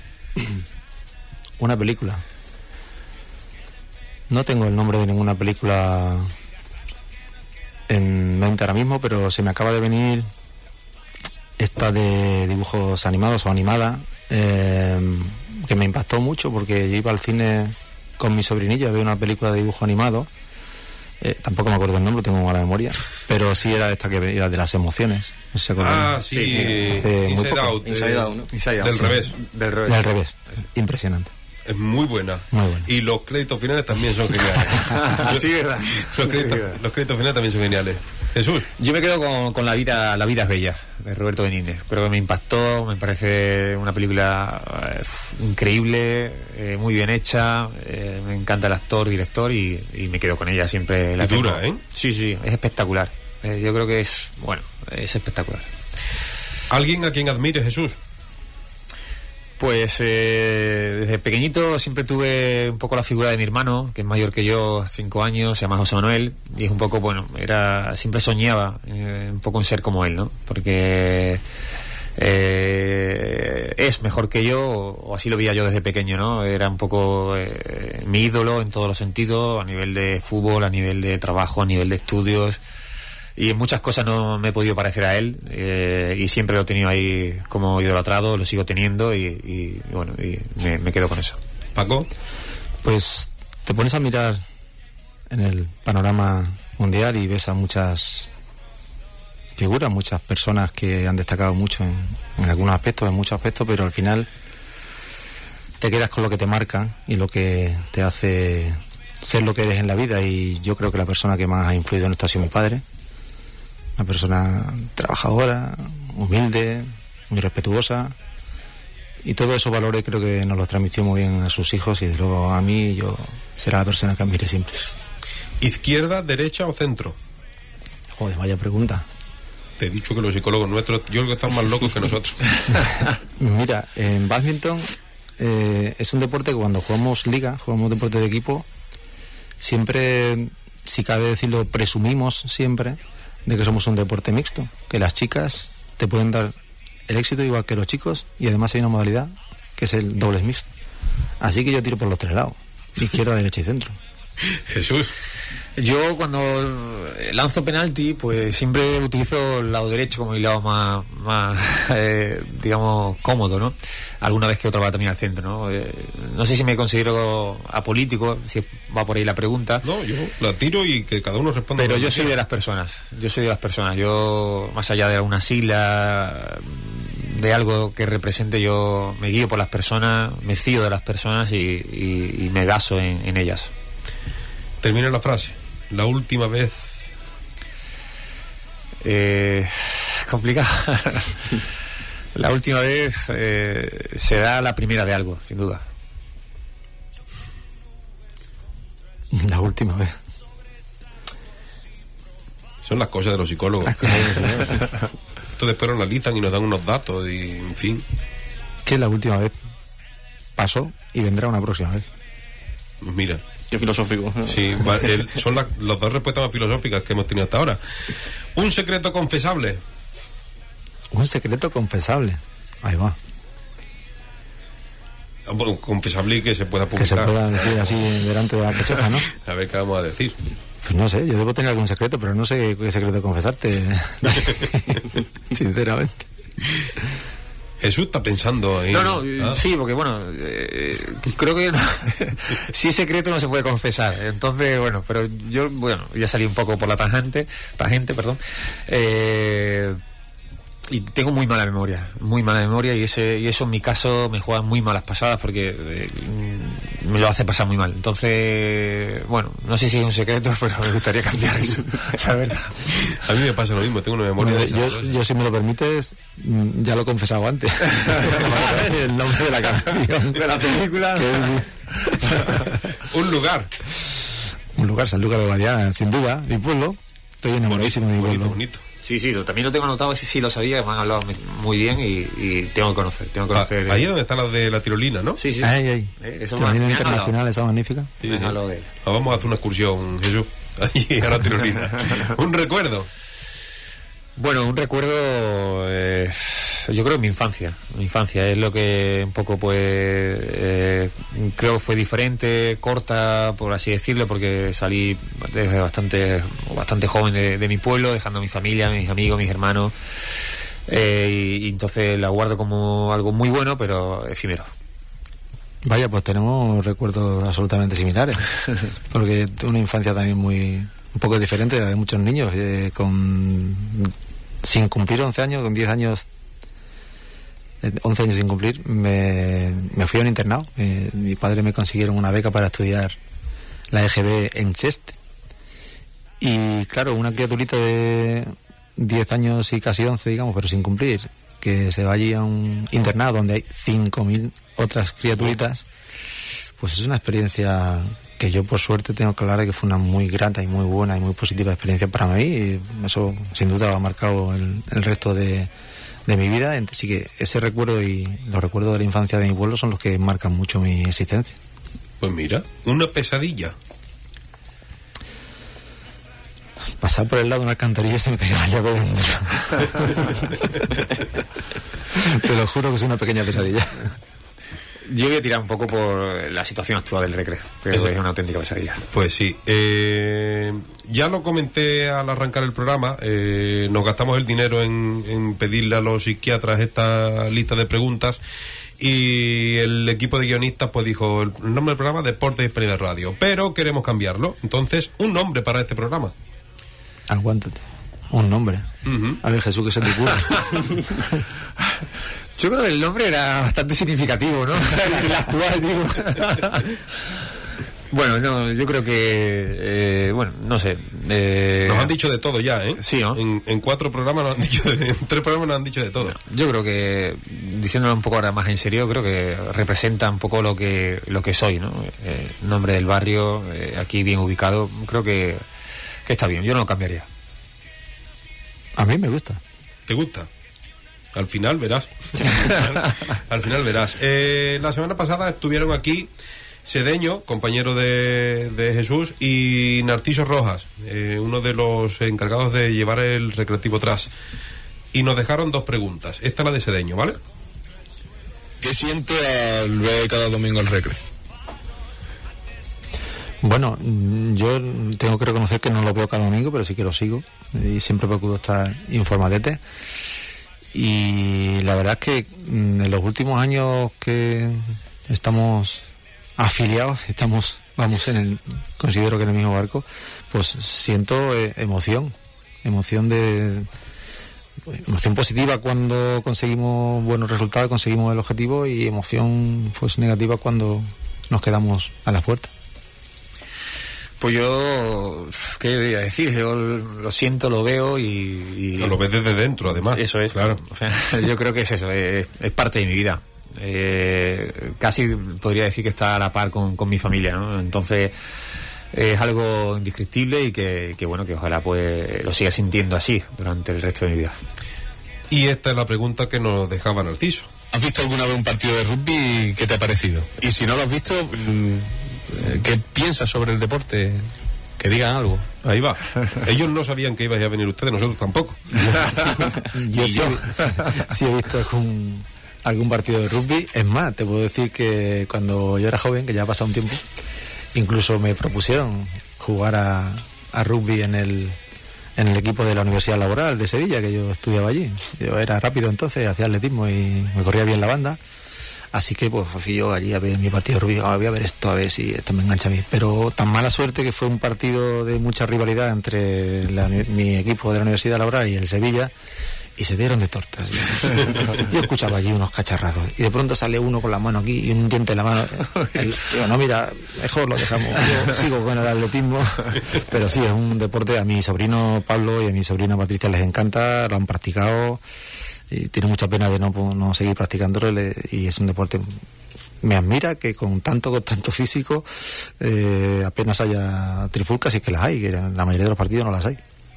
Una película. No tengo el nombre de ninguna película en mente ahora mismo, pero se me acaba de venir esta de dibujos animados o animada, eh, que me impactó mucho porque yo iba al cine con mi sobrinilla a ver una película de dibujo animado. Eh, tampoco me acuerdo el nombre, tengo mala memoria, pero sí era esta que era de las emociones. No sé si ah, sí, sí, sí. Inside Out, Inside Out, ¿no? Inside Out, del, sí. revés. del revés. Del revés. Impresionante. Es muy buena. Muy buena. Y los créditos finales también son geniales. Sí, verdad. Los créditos, los créditos finales también son geniales. Jesús. Yo me quedo con, con la vida la vida es bella, de Roberto Benítez. Creo que me impactó, me parece una película eh, increíble, eh, muy bien hecha, eh, me encanta el actor, director y, y me quedo con ella siempre. La y dura, tengo. ¿eh? Sí, sí, es espectacular. Eh, yo creo que es, bueno, es espectacular. ¿Alguien a quien admire, Jesús? Pues eh, desde pequeñito siempre tuve un poco la figura de mi hermano, que es mayor que yo, cinco años, se llama José Manuel, y es un poco, bueno, era siempre soñaba eh, un poco en ser como él, ¿no? Porque eh, es mejor que yo, o, o así lo veía yo desde pequeño, ¿no? Era un poco eh, mi ídolo en todos los sentidos, a nivel de fútbol, a nivel de trabajo, a nivel de estudios. Y en muchas cosas no me he podido parecer a él, eh, y siempre lo he tenido ahí como idolatrado, lo sigo teniendo y, y bueno, y me, me quedo con eso. Paco. Pues te pones a mirar en el panorama mundial y ves a muchas figuras, muchas personas que han destacado mucho en, en algunos aspectos, en muchos aspectos, pero al final te quedas con lo que te marca y lo que te hace ser lo que eres en la vida. Y yo creo que la persona que más ha influido en esto ha sido mi padre. Una persona trabajadora, humilde, muy respetuosa, y todos esos valores creo que nos los transmitió muy bien a sus hijos, y desde luego a mí yo será la persona que admire siempre. ¿Izquierda, derecha o centro? Joder, vaya pregunta. Te he dicho que los psicólogos nuestros, yo creo que están más locos que nosotros. Mira, en bádminton eh, es un deporte que cuando jugamos liga, jugamos deporte de equipo, siempre, si cabe decirlo, presumimos siempre de que somos un deporte mixto, que las chicas te pueden dar el éxito igual que los chicos, y además hay una modalidad que es el dobles mixto. Así que yo tiro por los tres lados, izquierda, derecha y centro. Jesús. Yo cuando lanzo penalti, pues siempre utilizo el lado derecho como el lado más, más eh, digamos, cómodo, ¿no? Alguna vez que otra va también al centro, ¿no? Eh, no sé si me considero apolítico, si va por ahí la pregunta. No, yo la tiro y que cada uno responda. Pero yo soy de las personas, yo soy de las personas. Yo, más allá de una sigla, de algo que represente, yo me guío por las personas, me fío de las personas y, y, y me baso en, en ellas. Termina la frase. La última vez. Eh, complicado. La última vez eh, será la primera de algo, sin duda. La última vez. Son las cosas de los psicólogos. Las cosas de los psicólogos. Esto después lo analizan y nos dan unos datos y, en fin. Que la última vez pasó y vendrá una próxima vez. Pues mira. Qué filosófico. Sí, va, el, son las las dos respuestas más filosóficas que hemos tenido hasta ahora. Un secreto confesable. Un secreto confesable. Ahí va. Bueno, confesable y que se pueda Que se publicar. pueda decir así delante de la pechofa, ¿no? A ver qué vamos a decir. Pues no sé, yo debo tener algún secreto, pero no sé qué secreto confesarte. Sinceramente. Jesús está pensando en... No, no, ah. sí, porque bueno, eh, creo que no, si es secreto no se puede confesar. Entonces, bueno, pero yo, bueno, ya salí un poco por la tangente, tangente, perdón. Eh, y tengo muy mala memoria, muy mala memoria, y ese y eso en mi caso me juega muy malas pasadas porque eh, me lo hace pasar muy mal. Entonces, bueno, no sé si es un secreto, pero me gustaría cambiar eso, la verdad. A mí me pasa lo mismo, tengo una memoria Bueno, de esas. yo, yo, si me lo permites, mm, ya lo he confesado antes. El nombre de la canción. De la película. Un lugar. Un lugar, San Lucas de Guadiana, sin duda, mi pueblo. Estoy enamoradísimo de mi Bonito, pueblo. bonito. Sí, sí, también lo tengo anotado, ese sí lo sabía, me han hablado muy bien y, y tengo que conocer, tengo que conocer. Ah, ahí es donde está la de la tirolina, ¿no? Sí, sí. Ay, ay. Eh, eso Tirolina me- me han internacional, hablado. esa magnífica. Sí, Me han sí. hablado de él. Ah, vamos a hacer una excursión, Jesús. Allí a la tirolina. Un recuerdo. Bueno, un recuerdo, eh, yo creo mi infancia, mi infancia es lo que un poco pues eh, creo fue diferente, corta por así decirlo, porque salí desde bastante bastante joven de, de mi pueblo, dejando a mi familia, mis amigos, mis hermanos, eh, y, y entonces la guardo como algo muy bueno, pero efímero. Vaya, pues tenemos recuerdos absolutamente similares. Porque una infancia también muy... un poco diferente de la de muchos niños. Eh, con sin cumplir once años, con diez años... Eh, once años sin cumplir, me, me fui a un internado. Eh, mi padre me consiguieron una beca para estudiar la E G B en Cheste. Y claro, una criaturita de diez años y casi once, digamos, pero sin cumplir, que se va allí a un internado donde hay cinco mil otras criaturitas, pues es una experiencia que yo por suerte tengo que hablar de que fue una muy grata y muy buena y muy positiva experiencia para mí, y eso sin duda ha marcado el, el resto de, de mi vida. Así que ese recuerdo y los recuerdos de la infancia de mi pueblo son los que marcan mucho mi existencia. Pues mira, una pesadilla. Pasar por el lado de una alcantarilla y se me cayó la llave dentro. Te lo juro que es una pequeña pesadilla. Yo voy a tirar un poco por la situación actual del Recre, que Eso. es una auténtica pesadilla. Pues sí, eh, ya lo comenté al arrancar el programa, eh, nos gastamos el dinero en, en pedirle a los psiquiatras esta lista de preguntas, y el equipo de guionistas pues dijo el nombre del programa Deporte y Hispanidad Radio, pero queremos cambiarlo, entonces un nombre para este programa. Aguántate. Un nombre. Uh-huh. A ver, Jesús, ¿qué se te ocurre? Yo creo que el nombre era bastante significativo, ¿no? El actual, digo. Bueno, no, yo creo que... Eh, bueno, no sé. Eh, Nos han dicho de todo ya, ¿eh? Sí, ¿no? En, en cuatro programas nos han dicho, de, en tres programas nos han dicho de todo. Yo creo que, diciéndolo un poco ahora más en serio, creo que representa un poco lo que lo que soy, ¿no? Eh, nombre del barrio, eh, aquí bien ubicado, creo que, que está bien, yo no lo cambiaría. A mí me gusta. ¿Te gusta? Al final verás. Al final verás. Eh, la semana pasada estuvieron aquí Sedeño, compañero de, de Jesús, y Narciso Rojas, eh, uno de los encargados de llevar el recreativo tras. Y nos dejaron dos preguntas. Esta es la de Sedeño, ¿vale? ¿Qué siente al ver cada domingo el recre? Bueno, yo tengo que reconocer que no lo veo cada domingo, pero sí que lo sigo y siempre procuro estar informadete. Y la verdad es que en los últimos años que estamos afiliados, estamos, vamos en el, considero que en el mismo barco, pues siento eh, emoción, emoción de emoción positiva cuando conseguimos buenos resultados, conseguimos el objetivo, y emoción pues negativa cuando nos quedamos a la puerta. Pues yo, ¿qué voy a decir? Yo lo siento, lo veo y... y lo ves desde dentro, además. Eso es, claro. O sea, yo creo que es eso, es, es parte de mi vida. Eh, casi podría decir que está a la par con, con mi familia, ¿no? Entonces es algo indescriptible y que, que bueno, que ojalá pues lo siga sintiendo así durante el resto de mi vida. Y esta es la pregunta que nos dejaba Narciso. ¿Has visto alguna vez un partido de rugby? ¿Qué te ha parecido? Y si no lo has visto, ¿qué piensas sobre el deporte? Que digan algo. Ahí va. Ellos no sabían que ibais a venir ustedes, nosotros tampoco. Yo sí, sí he visto algún, algún partido de rugby. Es más, te puedo decir que cuando yo era joven, que ya ha pasado un tiempo, incluso me propusieron jugar a, a rugby en el, en el equipo de la Universidad Laboral de Sevilla, que yo estudiaba allí. Yo era rápido entonces, hacía atletismo y me corría bien la banda. Así que pues fui yo allí a ver mi partido de rugby. Ah, voy a ver esto, a ver si esto me engancha a mí. Pero tan mala suerte que fue un partido de mucha rivalidad entre la, mi equipo de la Universidad Laboral y el Sevilla, y se dieron de tortas. Yo escuchaba allí unos cacharrazos y de pronto sale uno con la mano aquí y un diente en la mano. El, digo, no, mira, mejor lo dejamos. Yo sigo con el atletismo. Pero sí, es un deporte. A mi sobrino Pablo y a mi sobrina Patricia les encanta, lo han practicado. Y tiene mucha pena de no, no seguir practicándolo, y es un deporte, me admira que con tanto con tanto físico eh, apenas haya trifulcas, y es que las hay, que en la mayoría de los partidos no las hay.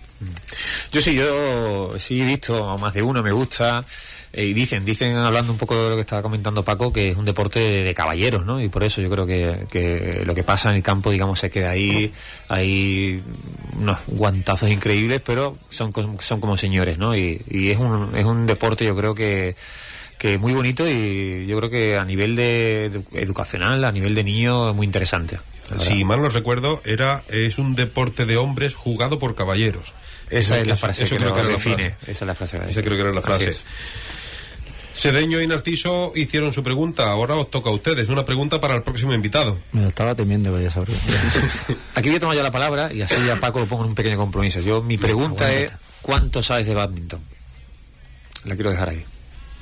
Yo sí, yo sí he visto más de uno, me gusta. Eh, y dicen, dicen, hablando un poco de lo que estaba comentando Paco, que es un deporte de, de caballeros, ¿no? Y por eso yo creo que, que lo que pasa en el campo, digamos, se queda ahí. Hay unos guantazos increíbles, pero son, son como señores, ¿no? Y, y es un, es un deporte, yo creo que que muy bonito, y yo creo que a nivel de, de educacional, a nivel de niño, es muy interesante. Si mal no recuerdo, era es un deporte de hombres jugado por caballeros. Esa Eso, es la frase eso que creo lo que era la define. frase. Esa es la frase. Esa creo que era la frase. Sedeño y Narciso hicieron su pregunta, ahora os toca a ustedes, una pregunta para el próximo invitado. Me lo estaba temiendo, vaya saber. Aquí voy a tomar ya la palabra y así ya Paco lo pongo en un pequeño compromiso. Yo, mi pregunta Aguántate. es, ¿cuánto sabes de bádminton? La quiero dejar ahí.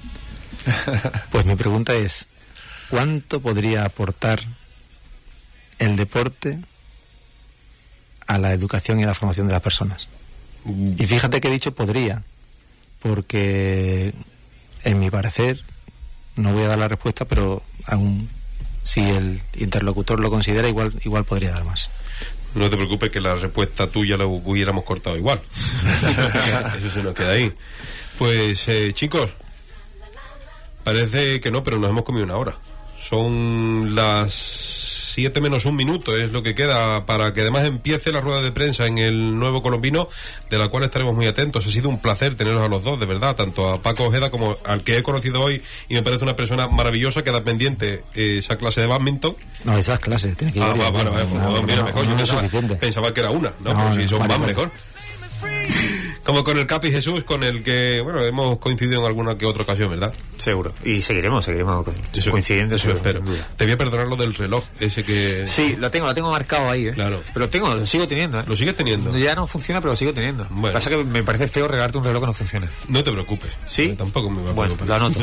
Pues mi pregunta es, ¿cuánto podría aportar el deporte a la educación y a la formación de las personas. Y fíjate que he dicho podría, porque en mi parecer, no voy a dar la respuesta, pero aún si el interlocutor lo considera, igual igual podría dar más. No te preocupes, que la respuesta tuya la hubiéramos cortado igual. Eso se nos queda ahí. Pues eh, chicos, parece que no, pero nos hemos comido una hora. Son las siete menos un minuto, es lo que queda para que además empiece la rueda de prensa en el Nuevo Colombino, de la cual estaremos muy atentos. Ha sido un placer teneros a los dos, de verdad, tanto a Paco Ojeda como al que he conocido hoy, y me parece una persona maravillosa. Queda pendiente eh, esa clase de badminton. No, esas clases, tiene que ir. Ah, bien, bueno, bien, bueno, no, bueno, mira, no, mejor. no, Yo no pensaba, es suficiente. pensaba que era una, ¿no? No, Pero si no, son vale, más, vale. mejor. Como con el Capi Jesús, con el que, bueno, hemos coincidido en alguna que otra ocasión, ¿verdad? Seguro. Y seguiremos, seguiremos co- Eso, coincidiendo. eso seguro, espero. sin duda. Te voy a perdonar lo del reloj, ese que... Sí, lo tengo, lo tengo marcado ahí, ¿eh? Claro. Pero lo tengo, lo sigo teniendo, ¿eh? ¿Lo sigues teniendo? Ya no funciona, pero lo sigo teniendo. Bueno. Pasa que me parece feo regalarte un reloj que no funciona. No te preocupes. ¿Sí? Tampoco me va a Bueno, preocupar. lo anoto.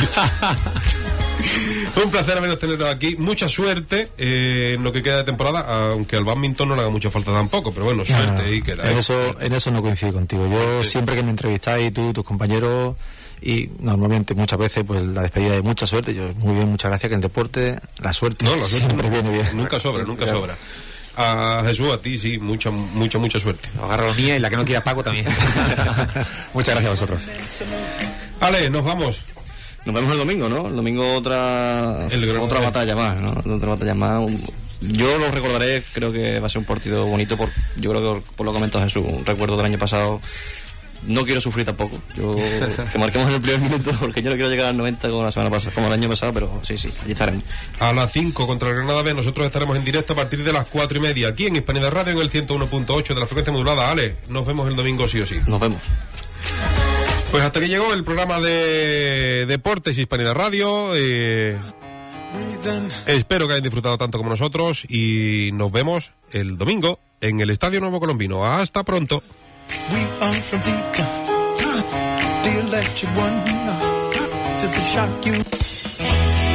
Un placer haberos tenido aquí. Mucha suerte eh, en lo que queda de temporada, aunque al badminton no le haga mucha falta tampoco, pero bueno, suerte. No, no, y queda, en, ¿eh? eso, en eso no coincido contigo. Yo Sí. siempre que me entrevistáis, tú, tus compañeros, y normalmente muchas veces pues la despedida de mucha suerte. Yo, muy bien, muchas gracias, que en deporte la suerte, No, la suerte siempre no- viene bien. nunca sobra, nunca Claro. sobra. A Jesús, a ti, sí, mucha, mucha, mucha suerte. Agarro la mía y la que no quiera Paco también. Muchas gracias a vosotros. Ale, nos vamos. Nos vemos el domingo, ¿no? El domingo otra El gran- otra batalla más, ¿no? Otra batalla más. Yo lo recordaré, creo que va a ser un partido bonito, por, yo creo que por lo que comentó Jesús, un recuerdo del año pasado. No quiero sufrir tampoco. Yo que marquemos en el primer minuto, porque yo no quiero llegar al noventa como la semana pasada, como el año pasado, pero sí, sí, allí estaremos. A las cinco contra el Granada B, nosotros estaremos en directo a partir de las cuatro y media, aquí en Hispanidad Radio, en el ciento uno punto ocho de la frecuencia modulada. Ale, nos vemos el domingo sí o sí. Nos vemos. Pues hasta que llegó el programa de Deportes Hispanidad Radio. Eh, espero que hayan disfrutado tanto como nosotros y nos vemos el domingo en el Estadio Nuevo Colombino. Hasta pronto. We are from Peter, the electric one, just to shock you.